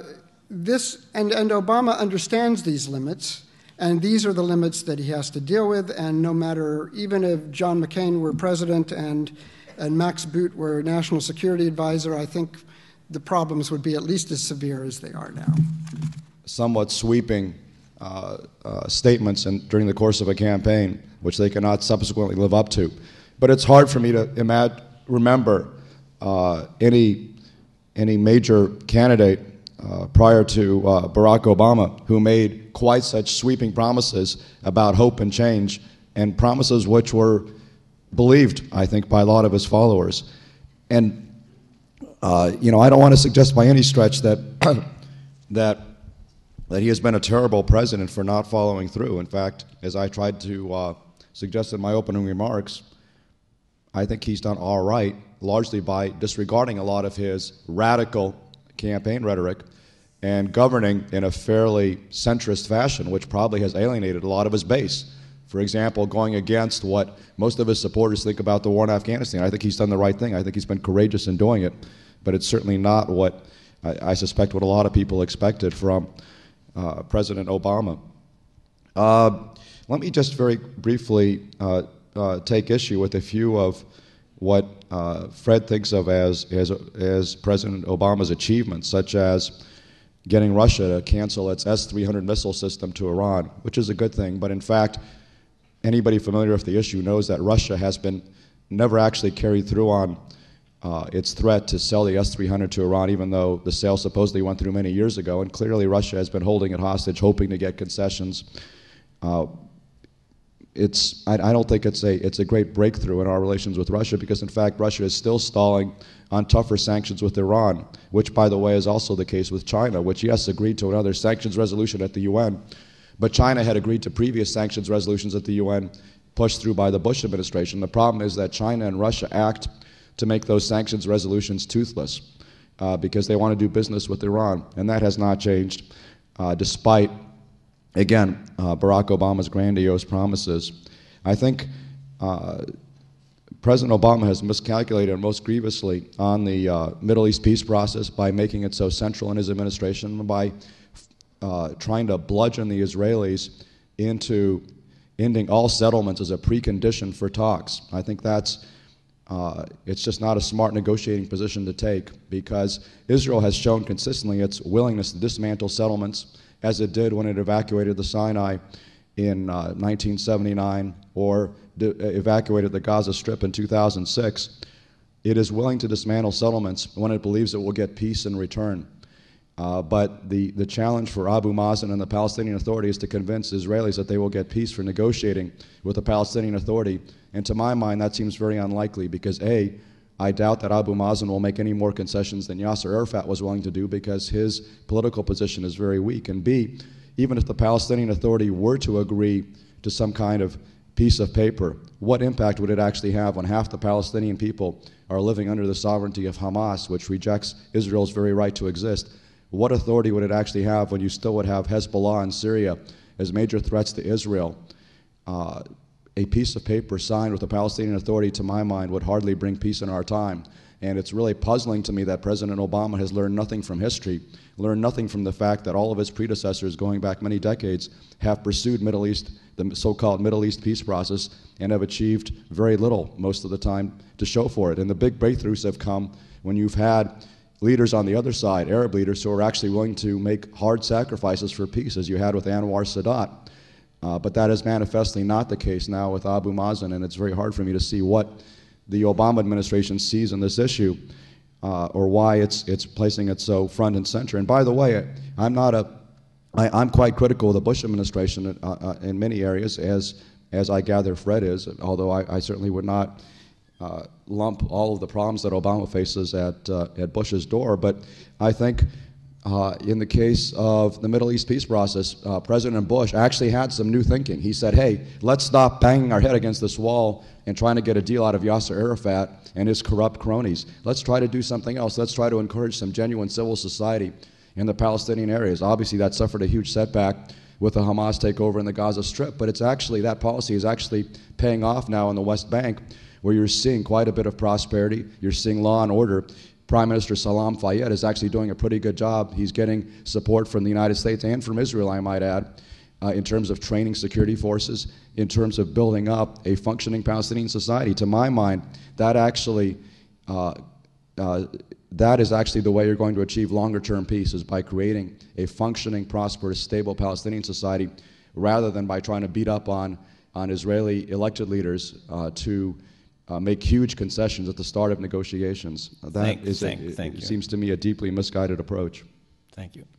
Obama understands these limits, and these are the limits that he has to deal with, and no matter, even if John McCain were president and Max Boot were National Security Advisor, I think the problems would be at least as severe as they are now. Somewhat sweeping statements during the course of a campaign, which they cannot subsequently live up to. But it's hard for me to remember any major candidate prior to Barack Obama who made quite such sweeping promises about hope and change, and promises which were believed, I think, by a lot of his followers. And I don't want to suggest by any stretch that that he has been a terrible president for not following through. In fact, as I tried to suggest in my opening remarks, I think he's done all right, largely by disregarding a lot of his radical campaign rhetoric and governing in a fairly centrist fashion, which probably has alienated a lot of his base. For example, going against what most of his supporters think about the war in Afghanistan. I think he's done the right thing. I think he's been courageous in doing it, but it's certainly not what I suspect what a lot of people expected from President Obama. Let me just very briefly take issue with a few of what Fred thinks of as President Obama's achievements, such as getting Russia to cancel its S-300 missile system to Iran, which is a good thing, but in fact, anybody familiar with the issue knows that Russia has been never actually carried through on its threat to sell the S-300 to Iran, even though the sale supposedly went through many years ago, and clearly Russia has been holding it hostage, hoping to get concessions. I don't think it's a great breakthrough in our relations with Russia, because in fact Russia is still stalling on tougher sanctions with Iran, which by the way is also the case with China, which yes agreed to another sanctions resolution at the UN, but China had agreed to previous sanctions resolutions at the UN pushed through by the Bush administration. The problem is that China and Russia act to make those sanctions resolutions toothless because they want to do business with Iran. And that has not changed despite, again, Barack Obama's grandiose promises. I think President Obama has miscalculated most grievously on the Middle East peace process by making it so central in his administration, by trying to bludgeon the Israelis into ending all settlements as a precondition for talks. I think that's it's just not a smart negotiating position to take, because Israel has shown consistently its willingness to dismantle settlements, as it did when it evacuated the Sinai in 1979 or evacuated the Gaza Strip in 2006. It is willing to dismantle settlements when it believes it will get peace in return. But the challenge for Abu Mazen and the Palestinian Authority is to convince Israelis that they will get peace for negotiating with the Palestinian Authority. And to my mind, that seems very unlikely because, A, I doubt that Abu Mazen will make any more concessions than Yasser Arafat was willing to do because his political position is very weak. And B, even if the Palestinian Authority were to agree to some kind of piece of paper, what impact would it actually have when half the Palestinian people are living under the sovereignty of Hamas, which rejects Israel's very right to exist? What authority would it actually have when you still would have Hezbollah in Syria as major threats to Israel? A piece of paper signed with the Palestinian Authority, to my mind, would hardly bring peace in our time. And it's really puzzling to me that President Obama has learned nothing from history, learned nothing from the fact that all of his predecessors, going back many decades, have pursued Middle East, the so-called Middle East peace process, and have achieved very little most of the time to show for it. And the big breakthroughs have come when you've had leaders on the other side, Arab leaders, who are actually willing to make hard sacrifices for peace, as you had with Anwar Sadat. But that is manifestly not the case now with Abu Mazen, and it's very hard for me to see what the Obama administration sees in this issue or why it's placing it so front and center. And by the way, I'm quite critical of the Bush administration in many areas, as I gather Fred is, although I certainly would not lump all of the problems that Obama faces at Bush's door. But I think in the case of the Middle East peace process, President Bush actually had some new thinking. He said, hey, let's stop banging our head against this wall and trying to get a deal out of Yasser Arafat and his corrupt cronies. Let's try to do something else. Let's try to encourage some genuine civil society in the Palestinian areas. Obviously, that suffered a huge setback with the Hamas takeover in the Gaza Strip, but that policy is actually paying off now in the West Bank, where you're seeing quite a bit of prosperity. You're seeing law and order. Prime Minister Salam Fayyad is actually doing a pretty good job. He's getting support from the United States and from Israel, I might add, in terms of training security forces, in terms of building up a functioning Palestinian society. To my mind, that is actually the way you're going to achieve longer-term peace, is by creating a functioning, prosperous, stable Palestinian society, rather than by trying to beat up on Israeli elected leaders to make huge concessions at the start of negotiations. It seems to me a deeply misguided approach. Thank you.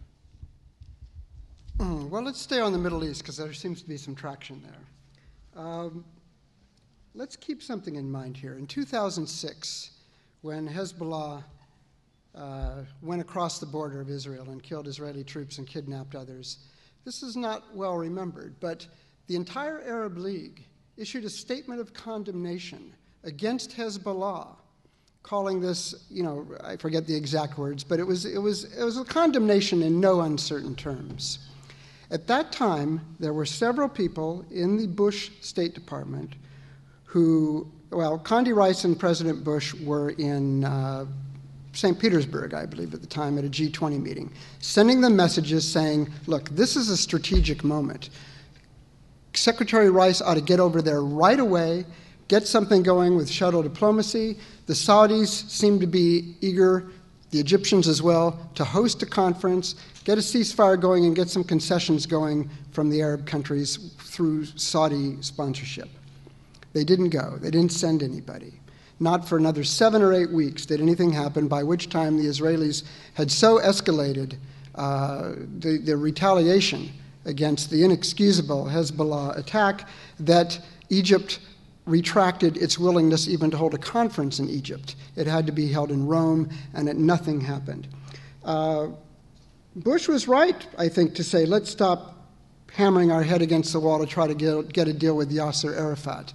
Well, let's stay on the Middle East, because there seems to be some traction there. Let's keep something in mind here. In 2006, when Hezbollah went across the border of Israel and killed Israeli troops and kidnapped others, this is not well remembered, but the entire Arab League issued a statement of condemnation against Hezbollah, calling this, I forget the exact words, but it was a condemnation in no uncertain terms. At that time, there were several people in the Bush State Department who, Condi Rice and President Bush were in St. Petersburg, I believe, at the time, at a G20 meeting, sending them messages saying, look, this is a strategic moment. Secretary Rice ought to get over there right away, get something going with shuttle diplomacy. The Saudis seem to be eager, the Egyptians as well, to host a conference, get a ceasefire going, and get some concessions going from the Arab countries through Saudi sponsorship. They didn't go. They didn't send anybody. Not for another 7 or 8 weeks did anything happen, by which time the Israelis had so escalated the retaliation against the inexcusable Hezbollah attack that Egypt retracted its willingness even to hold a conference in Egypt. It had to be held in Rome, and nothing happened. Bush was right, I think, to say, let's stop hammering our head against the wall to try to get a deal with Yasser Arafat.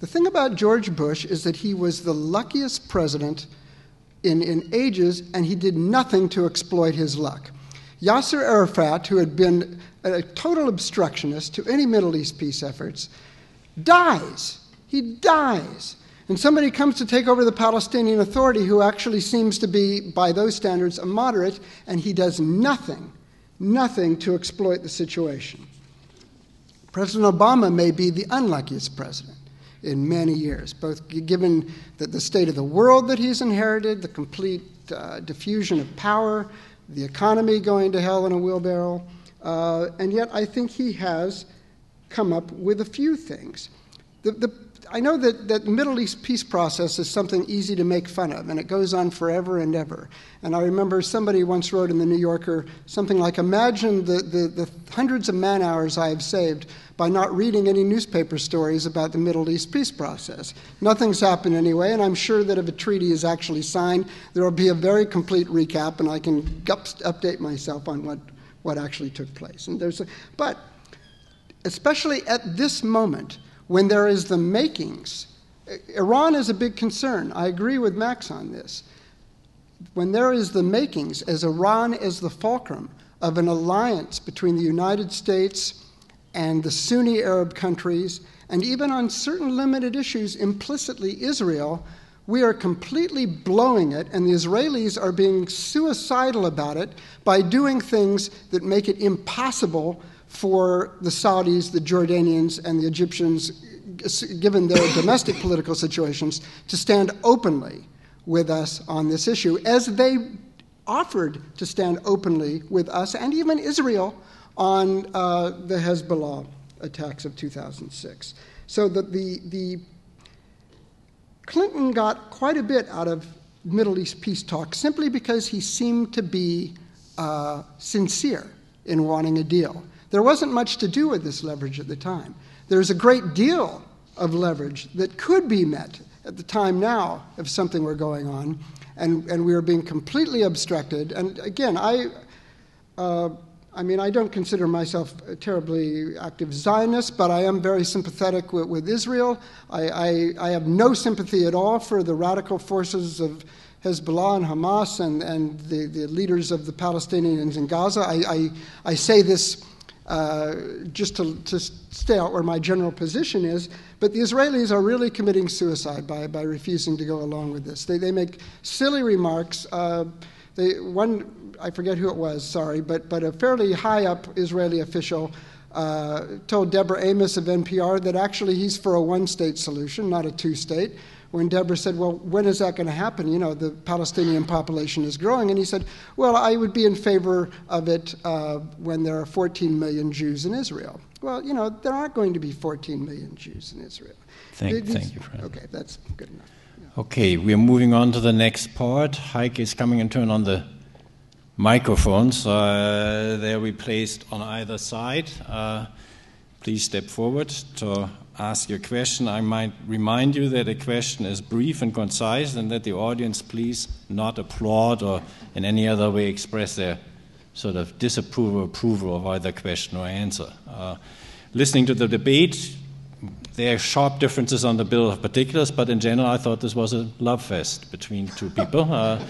The thing about George Bush is that he was the luckiest president in ages, and he did nothing to exploit his luck. Yasser Arafat, who had been a total obstructionist to any Middle East peace efforts, dies. He dies. And somebody comes to take over the Palestinian Authority who actually seems to be, by those standards, a moderate, and he does nothing to exploit the situation. President Obama may be the unluckiest president in many years, both given the state of the world that he's inherited, the complete diffusion of power, the economy going to hell in a wheelbarrow, and yet I think he has come up with a few things. I know that the Middle East peace process is something easy to make fun of, and it goes on forever and ever. And I remember somebody once wrote in the New Yorker something like, imagine the hundreds of man-hours I have saved by not reading any newspaper stories about the Middle East peace process. Nothing's happened anyway, and I'm sure that if a treaty is actually signed, there will be a very complete recap, and I can update myself on what actually took place. But especially at this moment, when there is the makings, Iran is a big concern. I agree with Max on this. When there is the makings, as Iran is the fulcrum of an alliance between the United States and the Sunni Arab countries, and even on certain limited issues, implicitly Israel, we are completely blowing it, and the Israelis are being suicidal about it by doing things that make it impossible for the Saudis, the Jordanians, and the Egyptians, given their domestic political situations, to stand openly with us on this issue, as they offered to stand openly with us and even Israel on the Hezbollah attacks of 2006. So the Clinton got quite a bit out of Middle East peace talk simply because he seemed to be sincere in wanting a deal. There wasn't much to do with this leverage at the time. There's a great deal of leverage that could be met at the time now if something were going on, and we were being completely obstructed. And again, I don't consider myself a terribly active Zionist, but I am very sympathetic with Israel. I have no sympathy at all for the radical forces of Hezbollah and Hamas and the leaders of the Palestinians in Gaza. I say this just to stay out where my general position is, but the Israelis are really committing suicide by refusing to go along with this. They make silly remarks. I forget who it was, sorry, but a fairly high-up Israeli official told Deborah Amos of NPR that actually he's for a one-state solution, not a two-state. When Deborah said, well, when is that going to happen? You know, the Palestinian population is growing. And he said, well, I would be in favor of it when there are 14 million Jews in Israel. Well, you know, there aren't going to be 14 million Jews in Israel. Thank you, Fred. Okay, that's good enough. Yeah. Okay, we're moving on to the next part. Heike is coming and turn on the microphones. They'll be placed on either side. Please step forward to ask your question. I might remind you that a question is brief and concise, and that the audience please not applaud or in any other way express their sort of disapproval or approval of either question or answer. Listening to the debate, there are sharp differences on the bill of particulars, but in general I thought this was a love fest between two people.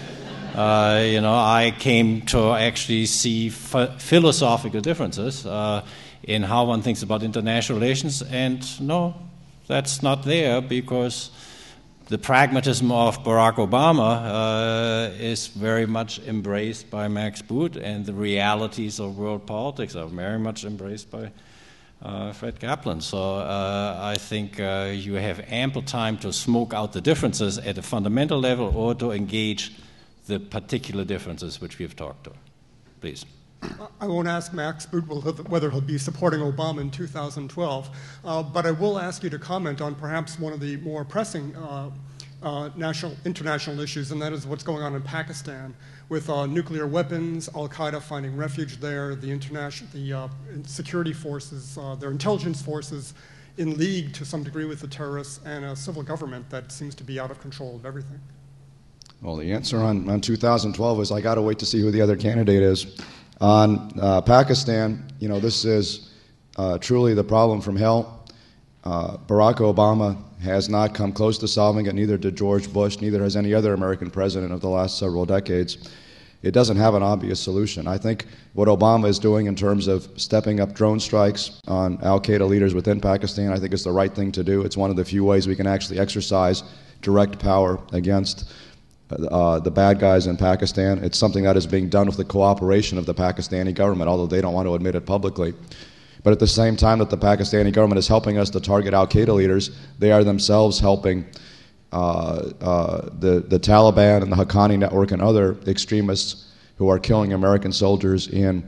I came to actually see philosophical differences in how one thinks about international relations, and no, that's not there, because the pragmatism of Barack Obama is very much embraced by Max Boot, and the realities of world politics are very much embraced by Fred Kaplan. So I think you have ample time to smoke out the differences at a fundamental level, or to engage the particular differences which we have talked about. Please. I won't ask Max Boot whether he'll be supporting Obama in 2012, but I will ask you to comment on perhaps one of the more pressing international issues, and that is what's going on in Pakistan with nuclear weapons, Al-Qaeda finding refuge there, the security forces, their intelligence forces in league to some degree with the terrorists, and a civil government that seems to be out of control of everything. Well, the answer on 2012 is I got to wait to see who the other candidate is. On Pakistan, this is truly the problem from hell. Barack Obama has not come close to solving it, neither did George Bush, neither has any other American president of the last several decades. It doesn't have an obvious solution. I think what Obama is doing in terms of stepping up drone strikes on al-Qaeda leaders within Pakistan, I think is the right thing to do. It's one of the few ways we can actually exercise direct power against the bad guys in Pakistan. It's something that is being done with the cooperation of the Pakistani government, although they don't want to admit it publicly. But at the same time that the Pakistani government is helping us to target al-Qaeda leaders, they are themselves helping the Taliban and the Haqqani network and other extremists who are killing American soldiers in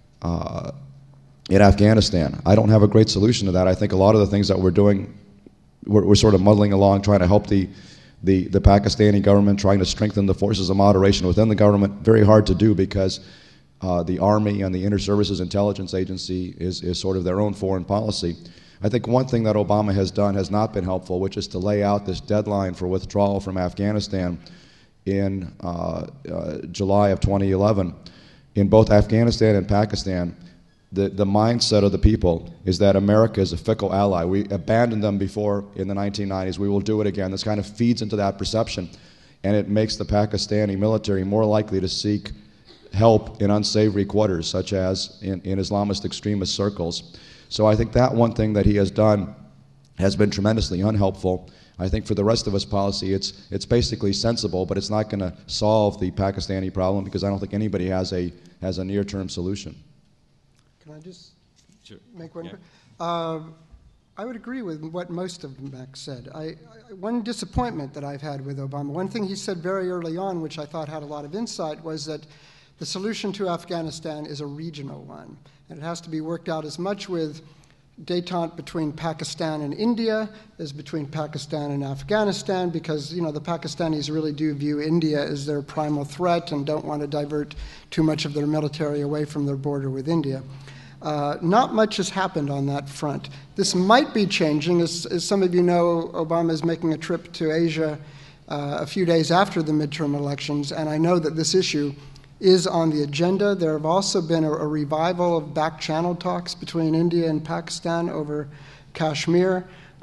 Afghanistan. I don't have a great solution to that. I think a lot of the things that we're doing, we're sort of muddling along, trying to help the Pakistani government, trying to strengthen the forces of moderation within the government. Very hard to do because the Army and the Inter-Services Intelligence Agency is sort of their own foreign policy. I think one thing that Obama has done has not been helpful, which is to lay out this deadline for withdrawal from Afghanistan in July of 2011. In both Afghanistan and Pakistan, the mindset of the people is that America is a fickle ally. We abandoned them before in the 1990s. We will do it again. This kind of feeds into that perception, and it makes the Pakistani military more likely to seek help in unsavory quarters, such as in Islamist extremist circles. So I think that one thing that he has done has been tremendously unhelpful. I think for the rest of his policy, it's basically sensible, but it's not going to solve the Pakistani problem because I don't think anybody has a near-term solution. Can I just Sure. make one? Yeah. I would agree with what most of Max said. One disappointment that I've had with Obama, one thing he said very early on, which I thought had a lot of insight, was that the solution to Afghanistan is a regional one. And it has to be worked out as much with détente between Pakistan and India as between Pakistan and Afghanistan, because the Pakistanis really do view India as their primal threat and don't want to divert too much of their military away from their border with India. Not much has happened on that front. This might be changing. As some of you know, Obama is making a trip to Asia a few days after the midterm elections, and I know that this issue is on the agenda. There have also been a revival of back-channel talks between India and Pakistan over Kashmir.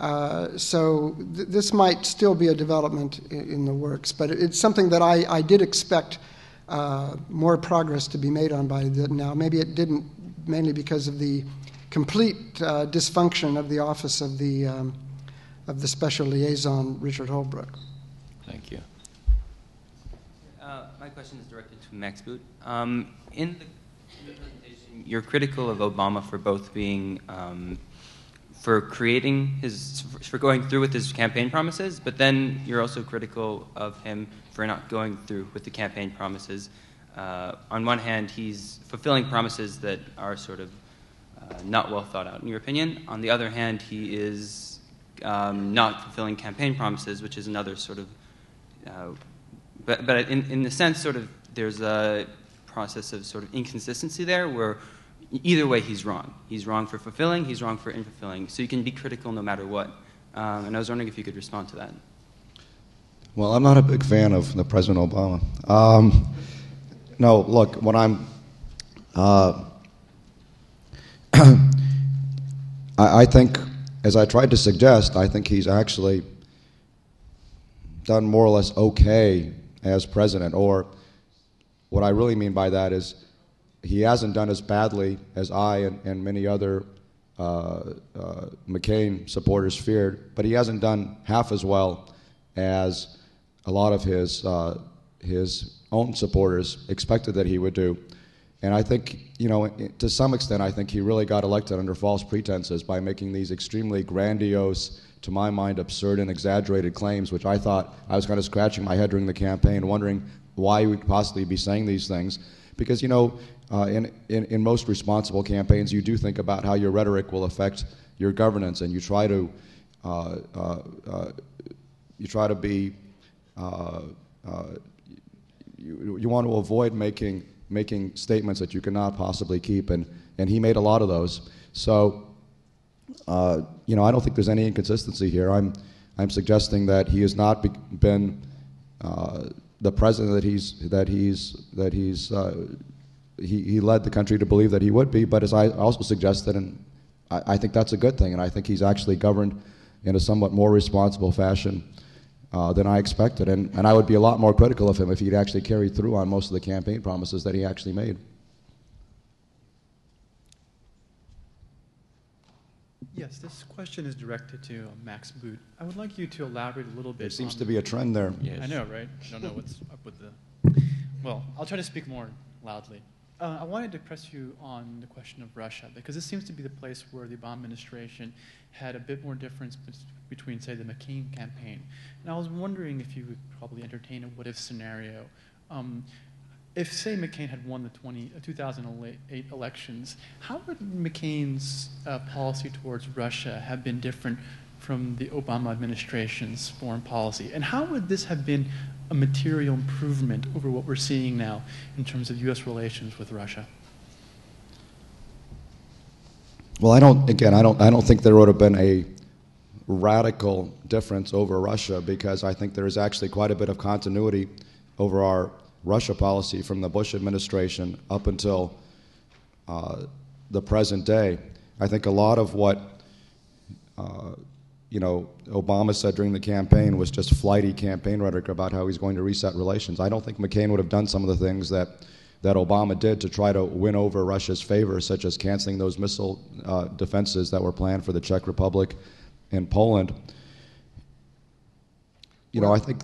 So this might still be a development in the works, but it's something that I did expect more progress to be made on by now. Maybe it didn't, mainly because of the complete dysfunction of the office of the Special Liaison, Richard Holbrooke. Thank you. My question is directed to Max Boot. In the presentation, you're critical of Obama for both being, for going through with his campaign promises, but then you're also critical of him for not going through with the campaign promises. On one hand, he's fulfilling promises that are sort of not well thought out, in your opinion. On the other hand, he is not fulfilling campaign promises, which is another sort of But in the sense, sort of, there's a process of sort of inconsistency there where either way he's wrong. He's wrong for fulfilling, he's wrong for unfulfilling. So you can be critical no matter what. And I was wondering if you could respond to that. Well, I'm not a big fan of the President Obama. No, look, when I'm... I think, as I tried to suggest, I think he's actually done more or less okay as president, or what I really mean by that is he hasn't done as badly as I and many other McCain supporters feared, but he hasn't done half as well as a lot of his own supporters expected that he would do. And I think, to some extent, I think he really got elected under false pretenses by making these extremely grandiose, to my mind, absurd and exaggerated claims, which I thought I was kind of scratching my head during the campaign, wondering why he would possibly be saying these things. Because, in most responsible campaigns, you do think about how your rhetoric will affect your governance, and you try to be, you want to avoid making statements that you cannot possibly keep, and he made a lot of those. So, I don't think there's any inconsistency here. I'm suggesting that he has not been the president that he led the country to believe that he would be. But as I also suggested, and I think that's a good thing, and I think he's actually governed in a somewhat more responsible fashion than I expected. And I would be a lot more critical of him if he'd actually carried through on most of the campaign promises that he actually made. Yes, this question is directed to Max Boot. I would like you to elaborate a little bit. There seems to be a trend there. Yes. I know, right? I don't know what's up with the... Well, I'll try to speak more loudly. I wanted to press you on the question of Russia, because this seems to be the place where the Obama administration had a bit more difference between, say, the McCain campaign. And I was wondering if you would probably entertain a what-if scenario. If, say, McCain had won the 2008 elections, how would McCain's policy towards Russia have been different from the Obama administration's foreign policy? And how would this have been a material improvement over what we're seeing now in terms of U.S. relations with Russia? Well, I don't think there would have been a radical difference over Russia, because I think there is actually quite a bit of continuity over our Russia policy from the Bush administration up until the present day. I think a lot of what Obama said during the campaign was just flighty campaign rhetoric about how he's going to reset relations. I don't think McCain would have done some of the things that Obama did to try to win over Russia's favor, such as canceling those missile defenses that were planned for the Czech Republic and Poland. I think,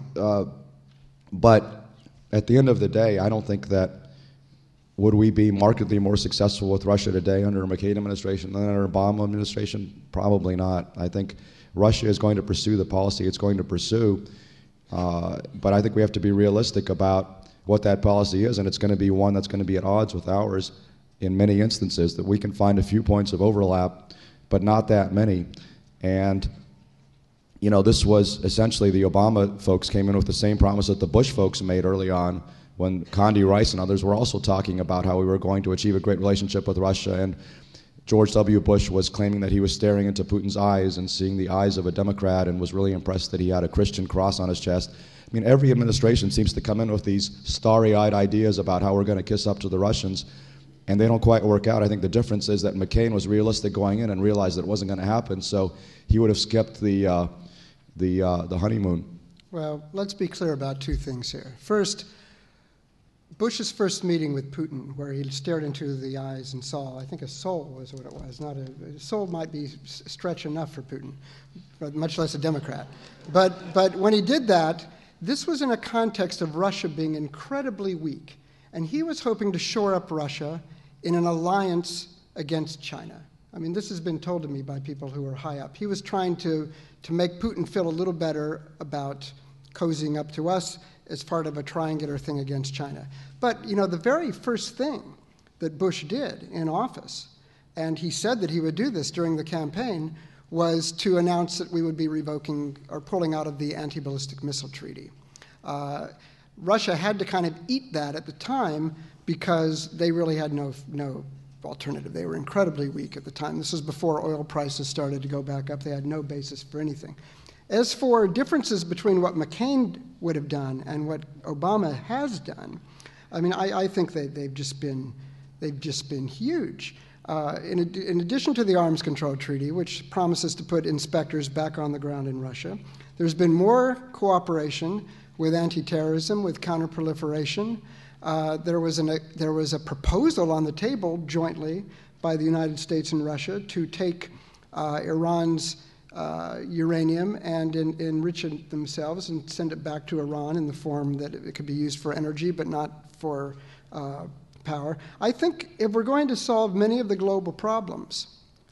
but at the end of the day, I don't think that would we be markedly more successful with Russia today under a McCain administration than under an Obama administration? Probably not. I think Russia is going to pursue the policy it's going to pursue, but I think we have to be realistic about what that policy is, and it's going to be one that's going to be at odds with ours in many instances, that we can find a few points of overlap, but not that many. And this was essentially the Obama folks came in with the same promise that the Bush folks made early on, when Condi Rice and others were also talking about how we were going to achieve a great relationship with Russia. And George W. Bush was claiming that he was staring into Putin's eyes and seeing the eyes of a Democrat, and was really impressed that he had a Christian cross on his chest. I mean, every administration seems to come in with these starry-eyed ideas about how we're going to kiss up to the Russians, and they don't quite work out. I think the difference is that McCain was realistic going in and realized that it wasn't going to happen, so he would have skipped the honeymoon. Well, let's be clear about two things here. First, Bush's first meeting with Putin, where he stared into the eyes and saw, I think a soul was what it was. Not a soul might be stretch enough for Putin, but much less a Democrat. But when he did that, this was in a context of Russia being incredibly weak, and he was hoping to shore up Russia in an alliance against China. I mean, this has been told to me by people who are high up. He was trying to make Putin feel a little better about cozying up to us as part of a triangular thing against China. But, the very first thing that Bush did in office, and he said that he would do this during the campaign, was to announce that we would be revoking or pulling out of the anti-ballistic missile treaty. Russia had to kind of eat that at the time because they really had no alternative. They were incredibly weak at the time. This was before oil prices started to go back up. They had no basis for anything. As for differences between what McCain would have done and what Obama has done, I mean, I think they've just been huge. In addition to the Arms Control Treaty, which promises to put inspectors back on the ground in Russia, there's been more cooperation with anti-terrorism, with counterproliferation. There was a proposal on the table jointly by the United States and Russia to take Iran's uranium and enrich it themselves and send it back to Iran in the form that it could be used for energy but not for power. I think if we're going to solve many of the global problems,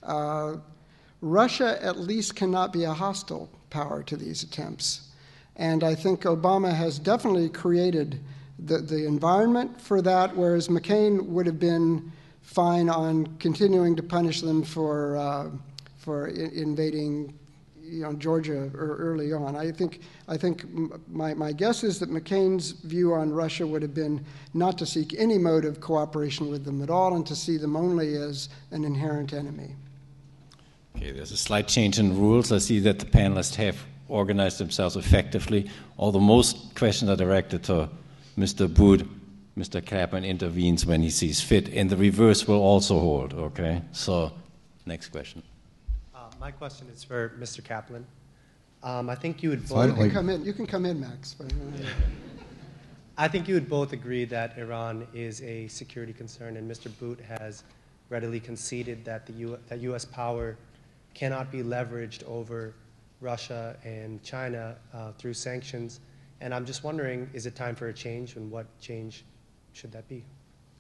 Russia at least cannot be a hostile power to these attempts. And I think Obama has definitely created the environment for that, whereas McCain would have been fine on continuing to punish them for invading, Georgia early on. I think my guess is that McCain's view on Russia would have been not to seek any mode of cooperation with them at all, and to see them only as an inherent enemy. Okay, there's a slight change in rules. I see that the panelists have organized themselves effectively, although most questions are directed to Mr. Boot. Mr. Kaplan intervenes when he sees fit, and the reverse will also hold, okay? So Next question. My question is for Mr. Kaplan. I think you would both. Finally. You can come in, Max. I think you would both agree that Iran is a security concern, and Mr. Boot has readily conceded that that U.S. power cannot be leveraged over Russia and China through sanctions. And I'm just wondering, is it time for a change, and what change should that be?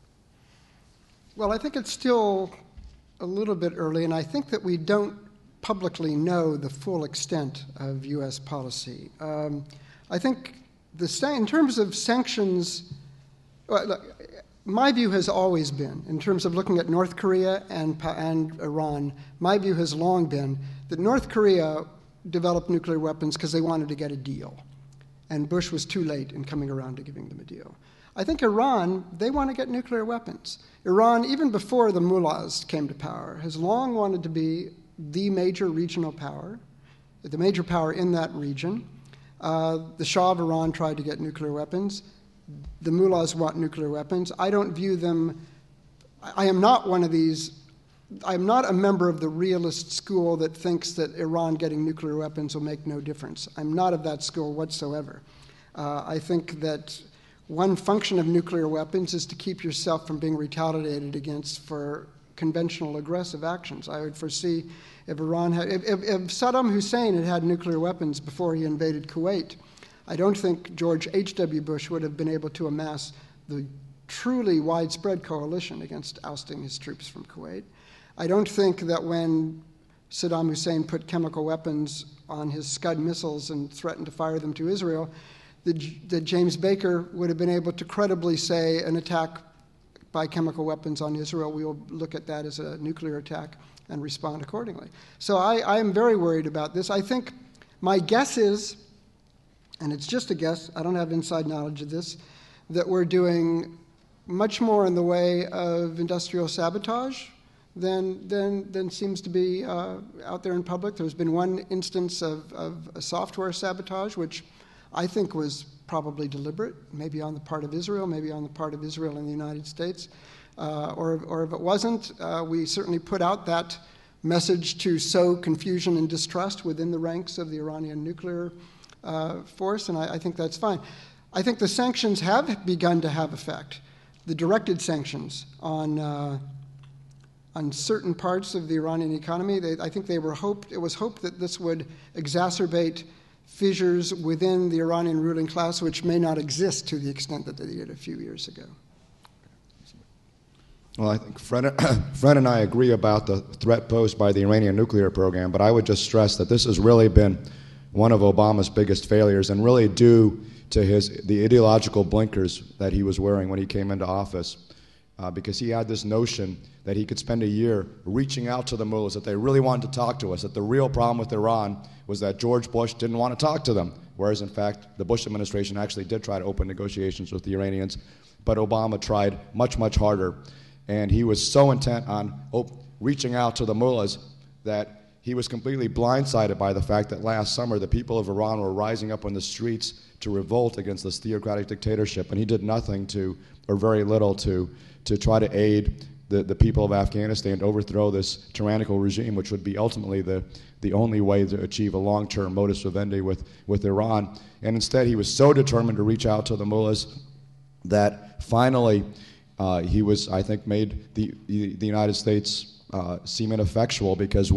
Well, I think it's still a little bit early, and I think that we don't publicly know the full extent of U.S. policy. I think in terms of sanctions, well, look, my view has always been, in terms of looking at North Korea and Iran, my view has long been that North Korea developed nuclear weapons because they wanted to get a deal. And Bush was too late in coming around to giving them a deal. I think Iran, they want to get nuclear weapons. Iran, even before the mullahs came to power, has long wanted to be the major regional power, the major power in that region. The Shah of Iran tried to get nuclear weapons. The mullahs want nuclear weapons. I don't view them, I am not one of these, I am not a member of the realist school that thinks that Iran getting nuclear weapons will make no difference. I'm not of that school whatsoever. I think that one function of nuclear weapons is to keep yourself from being retaliated against for conventional aggressive actions. I would foresee if Iran had, if Saddam Hussein had nuclear weapons before he invaded Kuwait, I don't think George H.W. Bush would have been able to amass the truly widespread coalition against ousting his troops from Kuwait. I don't think that when Saddam Hussein put chemical weapons on his Scud missiles and threatened to fire them to Israel, that James Baker would have been able to credibly say an attack by chemical weapons on Israel, we will look at that as a nuclear attack and respond accordingly. So I am very worried about this. I think my guess is, and it's just a guess, I don't have inside knowledge of this, that we're doing much more in the way of industrial sabotage than seems to be out there in public. There's been one instance of a software sabotage, which I think was probably deliberate, maybe on the part of Israel, maybe on the part of Israel and the United States. Or if it wasn't, we certainly put out that message to sow confusion and distrust within the ranks of the Iranian nuclear force, and I think that's fine. I think the sanctions have begun to have effect. The directed sanctions on certain parts of the Iranian economy, I think it was hoped that this would exacerbate fissures within the Iranian ruling class, which may not exist to the extent that they did a few years ago. Well, I think Fred and I agree about the threat posed by the Iranian nuclear program, but I would just stress that this has really been one of Obama's biggest failures, and really due to the ideological blinkers that he was wearing when he came into office, because he had this notion that he could spend a year reaching out to the mullahs, that they really wanted to talk to us, that the real problem with Iran was that George Bush didn't want to talk to them, whereas in fact the Bush administration actually did try to open negotiations with the Iranians, but Obama tried much, much harder. And he was so intent on reaching out to the mullahs that he was completely blindsided by the fact that last summer the people of Iran were rising up on the streets to revolt against this theocratic dictatorship, and he did nothing or very little to try to aid the people of Afghanistan to overthrow this tyrannical regime, which would be ultimately the only way to achieve a long-term modus vivendi with Iran. And instead he was so determined to reach out to the mullahs that finally he was, I think, made the United States seem ineffectual, because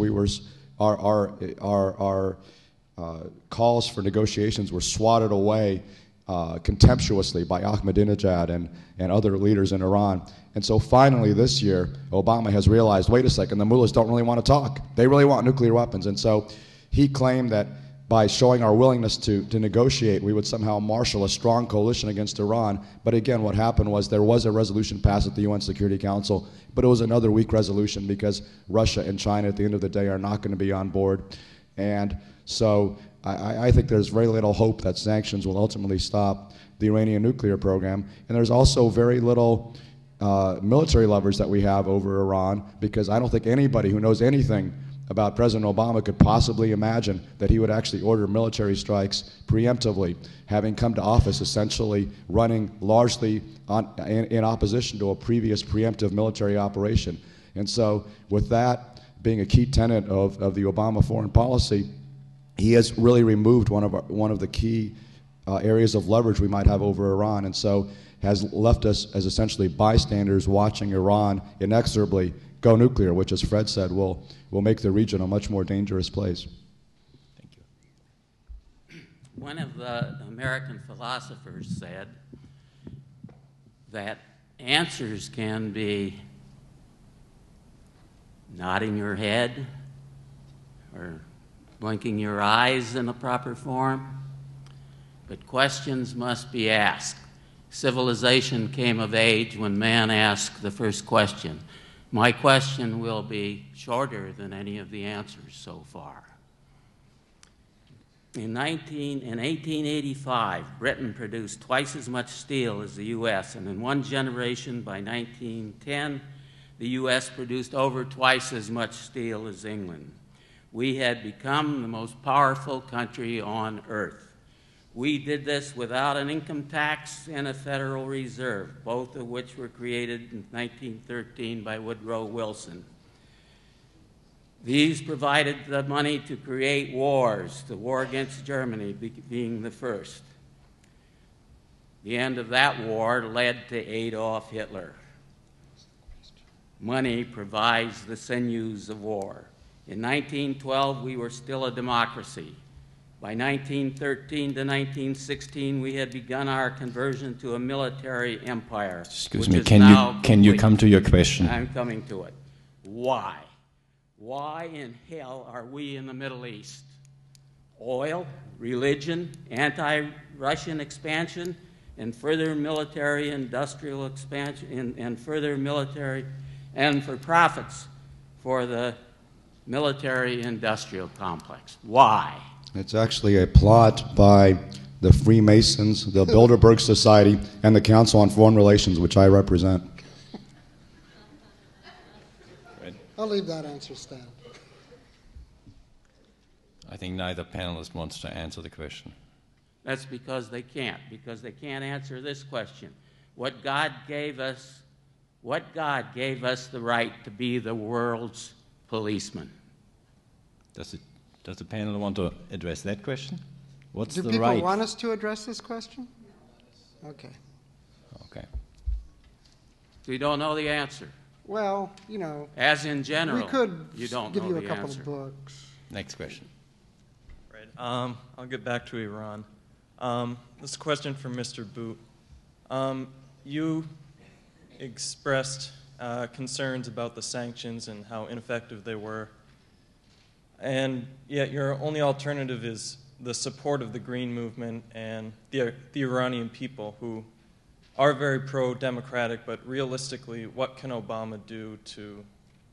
our calls for negotiations were swatted away contemptuously by Ahmadinejad and other leaders in Iran. And so finally this year, Obama has realized, wait a second, the mullahs don't really want to talk. They really want nuclear weapons. And so he claimed that by showing our willingness to negotiate, we would somehow marshal a strong coalition against Iran. But again, what happened was there was a resolution passed at the UN Security Council, but it was another weak resolution because Russia and China at the end of the day are not going to be on board. And so I think there's very little hope that sanctions will ultimately stop the Iranian nuclear program. And there's also very little military leverage that we have over Iran, because I don't think anybody who knows anything about President Obama could possibly imagine that he would actually order military strikes preemptively, having come to office essentially running largely in opposition to a previous preemptive military operation. And so with that being a key tenet of the Obama foreign policy, he has really removed one of the key areas of leverage we might have over Iran, and so has left us as essentially bystanders watching Iran inexorably go nuclear, which, as Fred said, will make the region a much more dangerous place. Thank you. One of the American philosophers said that answers can be nodding your head or blinking your eyes in the proper form, but questions must be asked. Civilization came of age when man asked the first question. My question will be shorter than any of the answers so far. In 1885, Britain produced twice as much steel as the U.S., and in one generation, by 1910, the U.S. produced over twice as much steel as England. We had become the most powerful country on earth. We did this without an income tax and a Federal Reserve, both of which were created in 1913 by Woodrow Wilson. These provided the money to create wars, the war against Germany being the first. The end of that war led to Adolf Hitler. Money provides the sinews of war. In 1912, we were still a democracy. By 1913 to 1916, we had begun our conversion to a military empire. Excuse me, can you come to your question? I'm coming to it. Why? Why in hell are we in the Middle East? Oil, religion, anti-Russian expansion, and further military industrial expansion, and further military, and for profits for the military industrial complex. Why? It's actually a plot by the Freemasons, the Bilderberg Society, and the Council on Foreign Relations, which I represent. I'll leave that answer stand. I think neither panelist wants to answer the question. That's because they can't answer this question. What God gave us the right to be the world's policeman? Does the panel want to address that question? What's Do the people right? want us to address this question? Okay. Okay. We don't know the answer. Well, you know, as in general, we could you don't give know you a the couple answer. of books. Next question. Right. I'll get back to Iran. This is a question for Mr. Boot. You expressed concerns about the sanctions and how ineffective they were, and yet your only alternative is the support of the Green Movement and the Iranian people, who are very pro-democratic, but realistically, what can Obama do to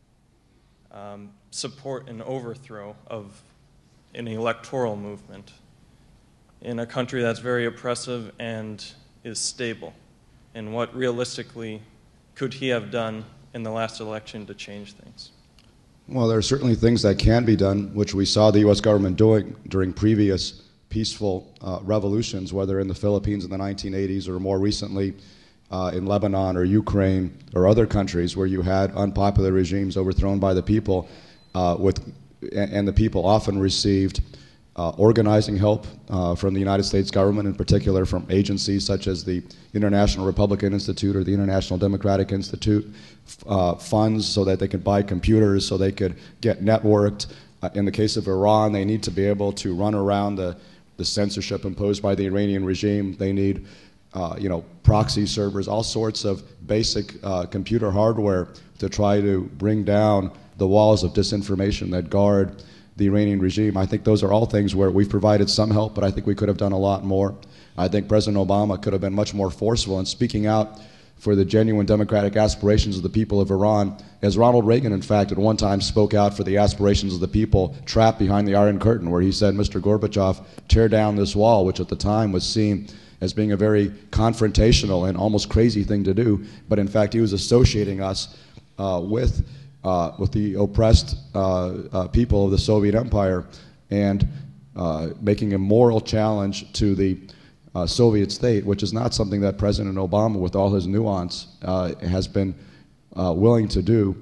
support an overthrow of an electoral movement in a country that's very oppressive and is stable? And what realistically could he have done in the last election to change things? Well, there are certainly things that can be done, which we saw the U.S. government doing during previous peaceful revolutions, whether in the Philippines in the 1980s or more recently in Lebanon or Ukraine or other countries where you had unpopular regimes overthrown by the people, and the people often received organizing help from the United States government, in particular from agencies such as the International Republican Institute or the International Democratic Institute, funds so that they could buy computers, so they could get networked. In the case of Iran, they need to be able to run around the censorship imposed by the Iranian regime. They need proxy servers, all sorts of basic computer hardware to try to bring down the walls of disinformation that guard the Iranian regime. I think those are all things where we've provided some help, but I think we could have done a lot more. I think President Obama could have been much more forceful in speaking out for the genuine democratic aspirations of the people of Iran, as Ronald Reagan, in fact, at one time spoke out for the aspirations of the people trapped behind the Iron Curtain, where he said, Mr. Gorbachev, tear down this wall, which at the time was seen as being a very confrontational and almost crazy thing to do, but in fact he was associating us with the oppressed people of the Soviet Empire and making a moral challenge to the Soviet state, which is not something that President Obama, with all his nuance, has been willing to do.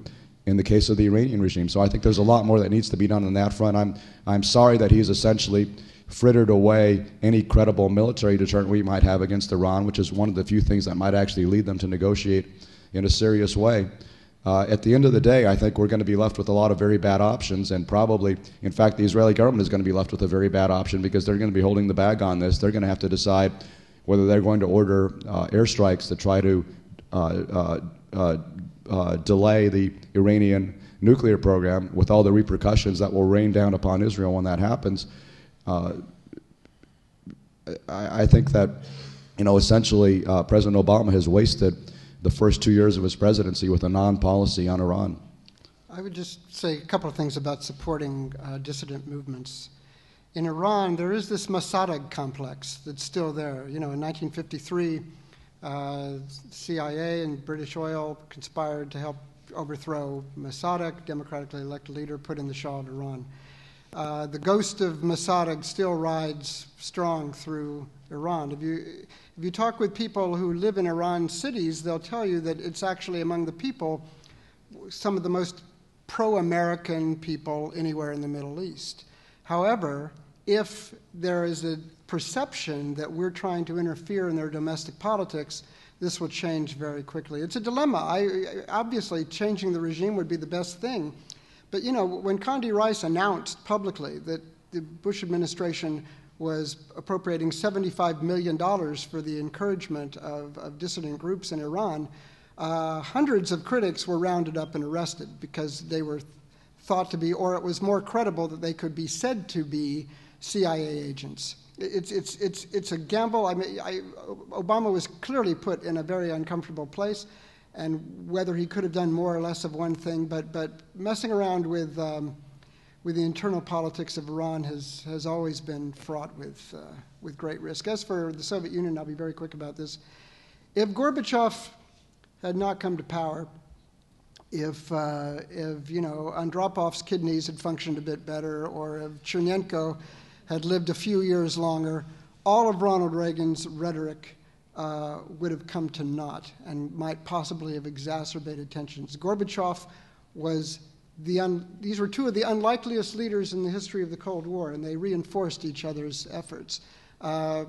in the case of the Iranian regime. So I think there's a lot more that needs to be done on that front. I'm sorry that he's essentially frittered away any credible military deterrent we might have against Iran, which is one of the few things that might actually lead them to negotiate in a serious way. At the end of the day, I think we're going to be left with a lot of very bad options, and probably, in fact, the Israeli government is going to be left with a very bad option because they're going to be holding the bag on this. They're going to have to decide whether they're going to order airstrikes to try to delay the Iranian nuclear program with all the repercussions that will rain down upon Israel when that happens. I think that, essentially President Obama has wasted the first 2 years of his presidency with a non-policy on Iran. I would just say a couple of things about supporting dissident movements. In Iran, there is this Mossadegh complex that's still there. In 1953, CIA and British oil conspired to help overthrow Mossadegh, democratically elected leader, put in the Shah of Iran. The ghost of Mossadegh still rides strong through Iran. If you talk with people who live in Iran cities, they'll tell you that it's actually among the people some of the most pro-American people anywhere in the Middle East. However, if there is a perception that we're trying to interfere in their domestic politics, this will change very quickly. It's a dilemma. Obviously, changing the regime would be the best thing. But, when Condi Rice announced publicly that the Bush administration was appropriating $75 million for the encouragement of dissident groups in Iran, hundreds of critics were rounded up and arrested because they were thought to be, or it was more credible that they could be said to be CIA agents. It's a gamble. Obama was clearly put in a very uncomfortable place, and whether he could have done more or less of one thing, but messing around with the internal politics of Iran has always been fraught with great risk. As for the Soviet Union, I'll be very quick about this. If Gorbachev had not come to power, if Andropov's kidneys had functioned a bit better, or if Chernenko had lived a few years longer, all of Ronald Reagan's rhetoric would have come to naught and might possibly have exacerbated tensions. Gorbachev was these were two of the unlikeliest leaders in the history of the Cold War, and they reinforced each other's efforts. And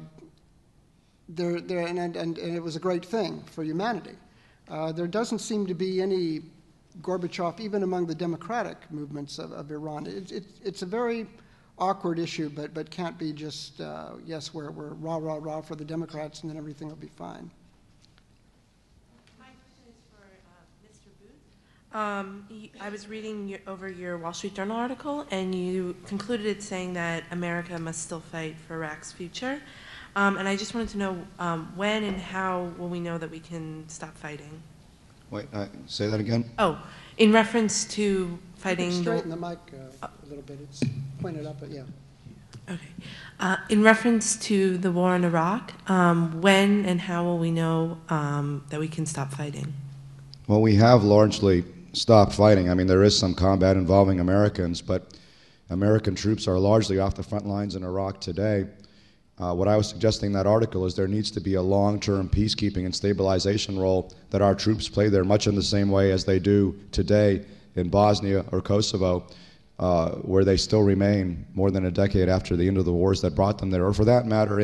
it was a great thing for humanity. There doesn't seem to be any Gorbachev, even among the democratic movements of Iran. It's a very awkward issue, but can't be just, yes, we're rah, rah, rah for the Democrats, and then everything will be fine. My question is for Mr. Booth. I was reading over your Wall Street Journal article, and you concluded it saying that America must still fight for Iraq's future. And I just wanted to know when and how will we know that we can stop fighting? Wait, say that again? Oh, in reference to fighting... Straighten the mic a little bit. It's pointed up, but yeah. Okay. In reference to the war in Iraq, when and how will we know that we can stop fighting? Well, we have largely stopped fighting. I mean, there is some combat involving Americans, but American troops are largely off the front lines in Iraq today. What I was suggesting in that article is there needs to be a long-term peacekeeping and stabilization role that our troops play there, much in the same way as they do today in Bosnia or Kosovo, where they still remain more than a decade after the end of the wars that brought them there, or for that matter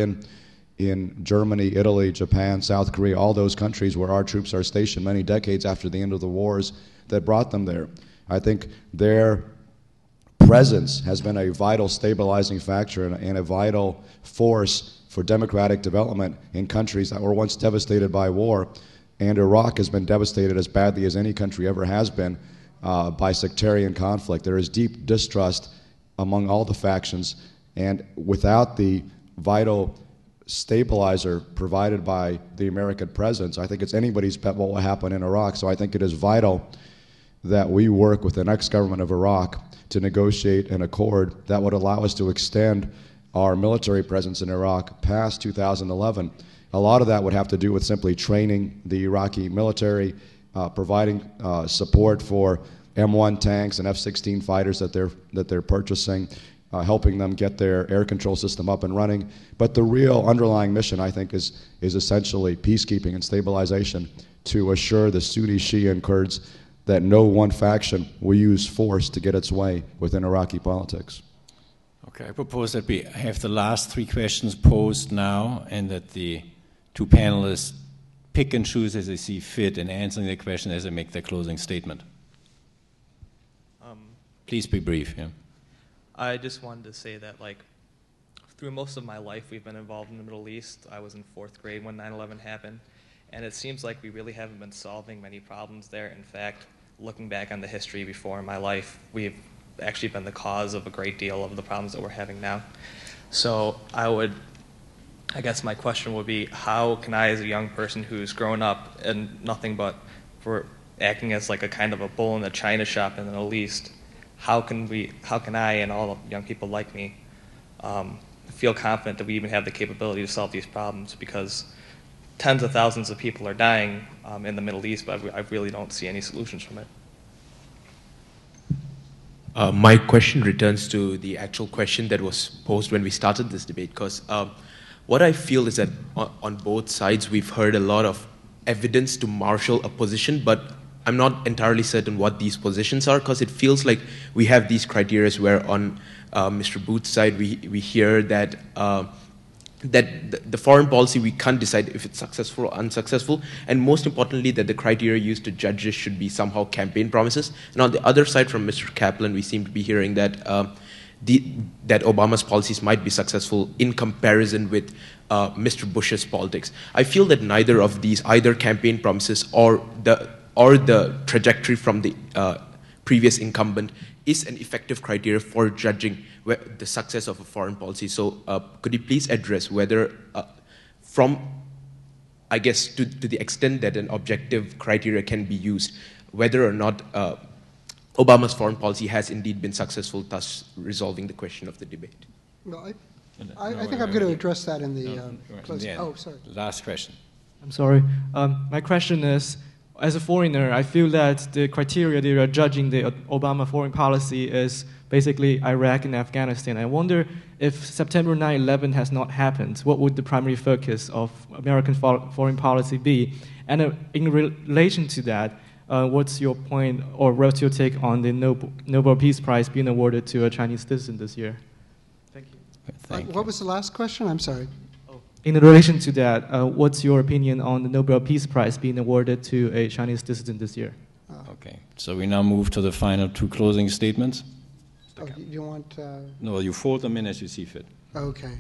in Germany, Italy, Japan, South Korea, all those countries where our troops are stationed many decades after the end of the wars that brought them there. I think their presence has been a vital stabilizing factor and a vital force for democratic development in countries that were once devastated by war. And Iraq has been devastated as badly as any country ever has been by sectarian conflict. There is deep distrust among all the factions, and without the vital stabilizer provided by the American presence, I think it's anybody's bet what will happen in Iraq. So I think it is vital that we work with the next government of Iraq to negotiate an accord that would allow us to extend our military presence in Iraq past 2011. A lot of that would have to do with simply training the Iraqi military, providing support for M1 tanks and F-16 fighters that they're purchasing, helping them get their air control system up and running. But the real underlying mission, I think, is essentially peacekeeping and stabilization to assure the Sunni, Shia, and Kurds that no one faction will use force to get its way within Iraqi politics. Okay, I propose that we have the last 3 questions posed now, and that the 2 panelists pick and choose as they see fit in answering the question as they make their closing statement. Please be brief. Yeah. I just wanted to say that, like, through most of my life, we've been involved in the Middle East. I was in 4th grade when 9/11 happened, and it seems like we really haven't been solving many problems there. In fact, looking back on the history before in my life, we've actually been the cause of a great deal of the problems that we're having now. So I guess my question would be, how can I, as a young person who's grown up and nothing but for acting as like a kind of a bull in a china shop in the Middle East, how can I and all young people like me feel confident that we even have the capability to solve these problems? Because tens of thousands of people are dying in the Middle East, but I really don't see any solutions from it. My question returns to the actual question that was posed when we started this debate, because what I feel is that on both sides we've heard a lot of evidence to marshal a position, but I'm not entirely certain what these positions are, because it feels like we have these criteria where on Mr. Booth's side we hear that that the foreign policy, we can't decide if it's successful or unsuccessful, and most importantly that the criteria used to judge it should be somehow campaign promises. And on the other side from Mr. Kaplan, we seem to be hearing that that Obama's policies might be successful in comparison with Mr. Bush's politics. I feel that neither of these, either campaign promises or the trajectory from the previous incumbent, is an effective criteria for judging the success of a foreign policy. So could you please address whether, from, I guess, to the extent that an objective criteria can be used, whether or not Obama's foreign policy has indeed been successful, thus resolving the question of the debate? Well, I think I'm going to address that in the closing. Oh, sorry. Last question. I'm sorry. My question is, as a foreigner, I feel that the criteria they are judging the Obama foreign policy is basically Iraq and Afghanistan. I wonder if September 9/11 has not happened, what would the primary focus of American foreign policy be? And in relation to that, what's your point, or what's your take on the Nobel Peace Prize being awarded to a Chinese citizen this year? Thank you. What was the last question? I'm sorry. In relation to that, what's your opinion on the Nobel Peace Prize being awarded to a Chinese citizen this year? Okay, so we now move to the final 2 closing statements. Oh, you want... No, you fold them in as you see fit. Okay.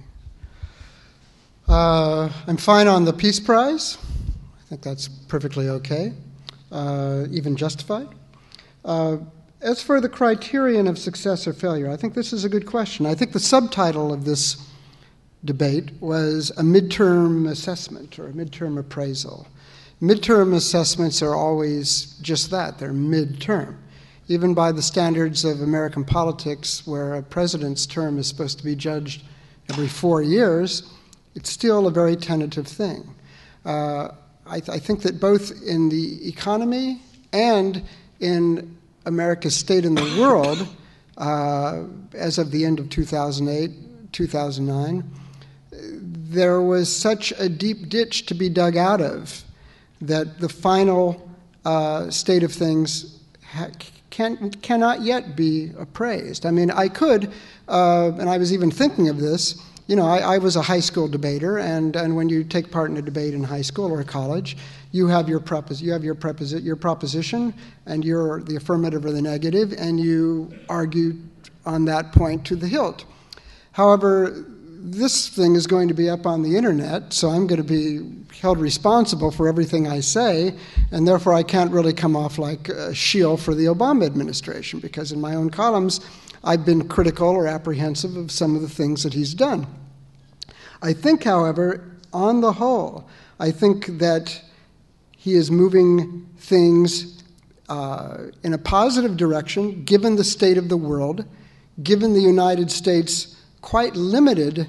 I'm fine on the Peace Prize. I think that's perfectly okay, even justified. As for the criterion of success or failure, I think this is a good question. I think the subtitle of this debate was a midterm assessment or a midterm appraisal. Midterm assessments are always just that, they're midterm. Even by the standards of American politics, where a president's term is supposed to be judged every 4 years, it's still a very tentative thing. I think that both in the economy and in America's state in the world, as of the end of 2008, 2009, there was such a deep ditch to be dug out of that the final state of things cannot yet be appraised. I mean, I could, and I was even thinking of this, you know, I was a high school debater, and when you take part in a debate in high school or college, you have your proposition, and you're the affirmative or the negative, and you argue on that point to the hilt. However, this thing is going to be up on the internet, so I'm going to be held responsible for everything I say, and therefore I can't really come off like a shield for the Obama administration, because in my own columns I've been critical or apprehensive of some of the things that he's done. I think, however, on the whole, I think that he is moving things in a positive direction, given the state of the world, given the United States' quite limited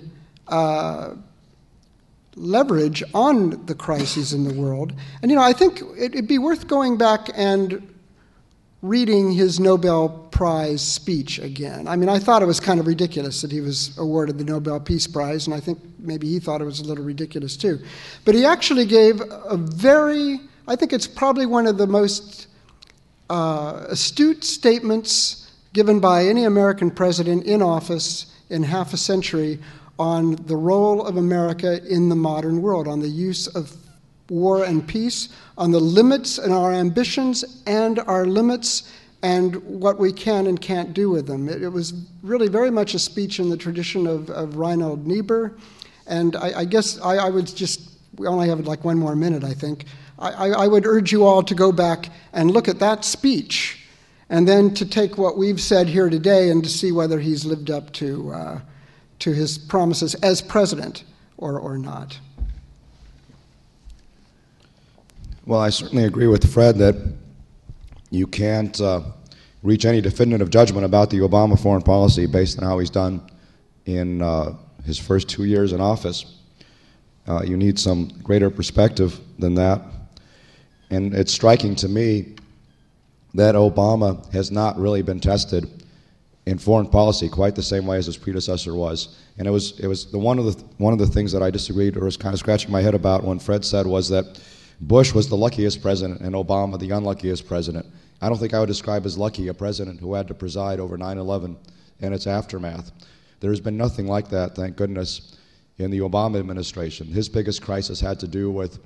leverage on the crises in the world. And, you know, I think it'd be worth going back and reading his Nobel Prize speech again. I mean, I thought it was kind of ridiculous that he was awarded the Nobel Peace Prize, and I think maybe he thought it was a little ridiculous too. But he actually gave a very, I think it's probably one of the most astute statements given by any American president in office in half a century on the role of America in the modern world, on the use of war and peace, on the limits and our ambitions and our limits and what we can and can't do with them. It was really very much a speech in the tradition of Reinhold Niebuhr. And I guess I would just, we only have like one more minute, I think. I would urge you all to go back and look at that speech and then to take what we've said here today and to see whether he's lived up to his promises as president or not. Well, I certainly agree with Fred that you can't reach any definitive judgment about the Obama foreign policy based on how he's done in his first 2 years in office. You need some greater perspective than that. And it's striking to me that Obama has not really been tested in foreign policy quite the same way as his predecessor was. And it was one of the things that I disagreed or was kind of scratching my head about when Fred said was that Bush was the luckiest president and Obama the unluckiest president. I don't think I would describe as lucky a president who had to preside over 9/11 and its aftermath. There has been nothing like that, thank goodness, in the Obama administration. His biggest crisis had to do with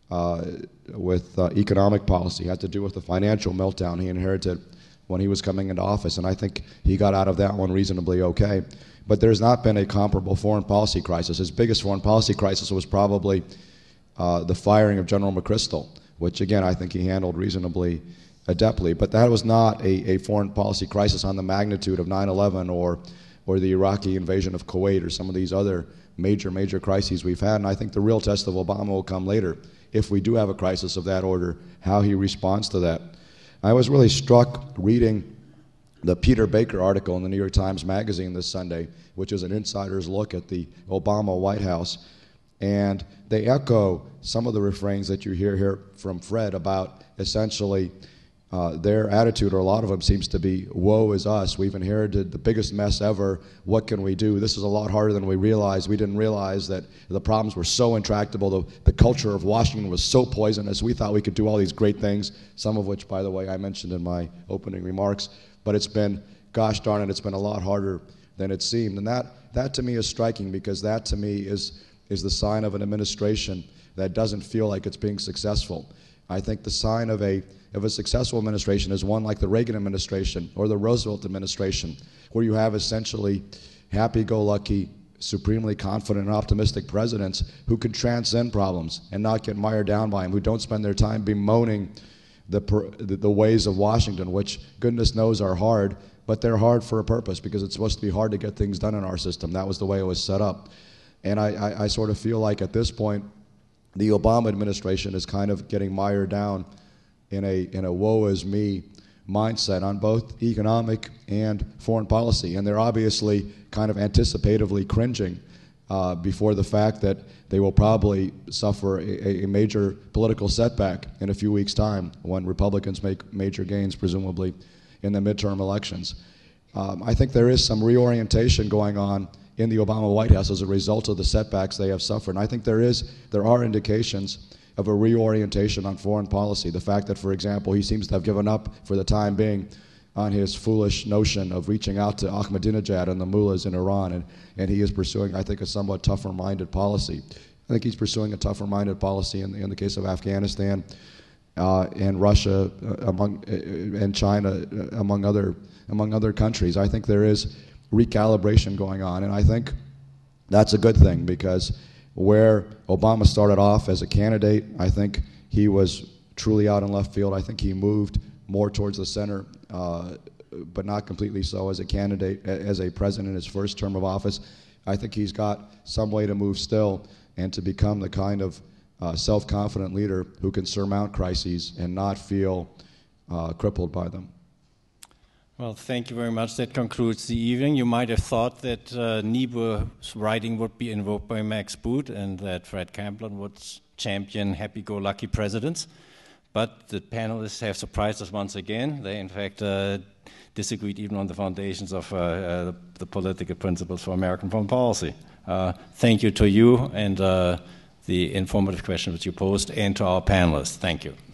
economic policy, had to do with the financial meltdown he inherited when he was coming into office, and I think he got out of that one reasonably okay. But there's not been a comparable foreign policy crisis. His biggest foreign policy crisis was probably the firing of General McChrystal, which again I think he handled reasonably adeptly. But that was not a foreign policy crisis on the magnitude of 9/11 or the Iraqi invasion of Kuwait or some of these other major crises we've had. And I think the real test of Obama will come later, if we do have a crisis of that order, how he responds to that. I was really struck reading the Peter Baker article in the New York Times Magazine this Sunday, which is an insider's look at the Obama White House. And they echo some of the refrains that you hear here from Fred about essentially their attitude, or a lot of them, seems to be, woe is us. We've inherited the biggest mess ever. What can we do? This is a lot harder than we realized. We didn't realize that the problems were so intractable. The culture of Washington was so poisonous. We thought we could do all these great things, some of which, by the way, I mentioned in my opening remarks. But it's been, gosh darn it, it's been a lot harder than it seemed. And that to me is striking, because that to me is the sign of an administration that doesn't feel like it's being successful. I think the sign of a successful administration is one like the Reagan administration or the Roosevelt administration, where you have essentially happy-go-lucky, supremely confident and optimistic presidents who can transcend problems and not get mired down by them, who don't spend their time bemoaning the ways of Washington, which goodness knows are hard, but they're hard for a purpose, because it's supposed to be hard to get things done in our system. That was the way it was set up. And I sort of feel like at this point, the Obama administration is kind of getting mired down in a woe is me mindset on both economic and foreign policy. And they're obviously kind of anticipatively cringing before the fact that they will probably suffer a major political setback in a few weeks' time when Republicans make major gains, presumably, in the midterm elections. I think there is some reorientation going on in the Obama White House as a result of the setbacks they have suffered. And I think there are indications of a reorientation on foreign policy. The fact that, for example, he seems to have given up for the time being on his foolish notion of reaching out to Ahmadinejad and the mullahs in Iran, and he is pursuing, I think, a somewhat tougher-minded policy. I think he's pursuing a tougher-minded policy in the case of Afghanistan and Russia and China, among other countries. I think there is recalibration going on, and I think that's a good thing, because where Obama started off as a candidate, I think he was truly out in left field. I think he moved more towards the center, but not completely so as a candidate, as a president in his first term of office. I think he's got some way to move still and to become the kind of self-confident leader who can surmount crises and not feel crippled by them. Well, thank you very much. That concludes the evening. You might have thought that Niebuhr's writing would be invoked by Max Boot and that Fred Kaplan would champion happy-go-lucky presidents. But the panelists have surprised us once again. They, in fact, disagreed even on the foundations of the political principles for American foreign policy. Thank you to you and the informative questions that you posed, and to our panelists. Thank you.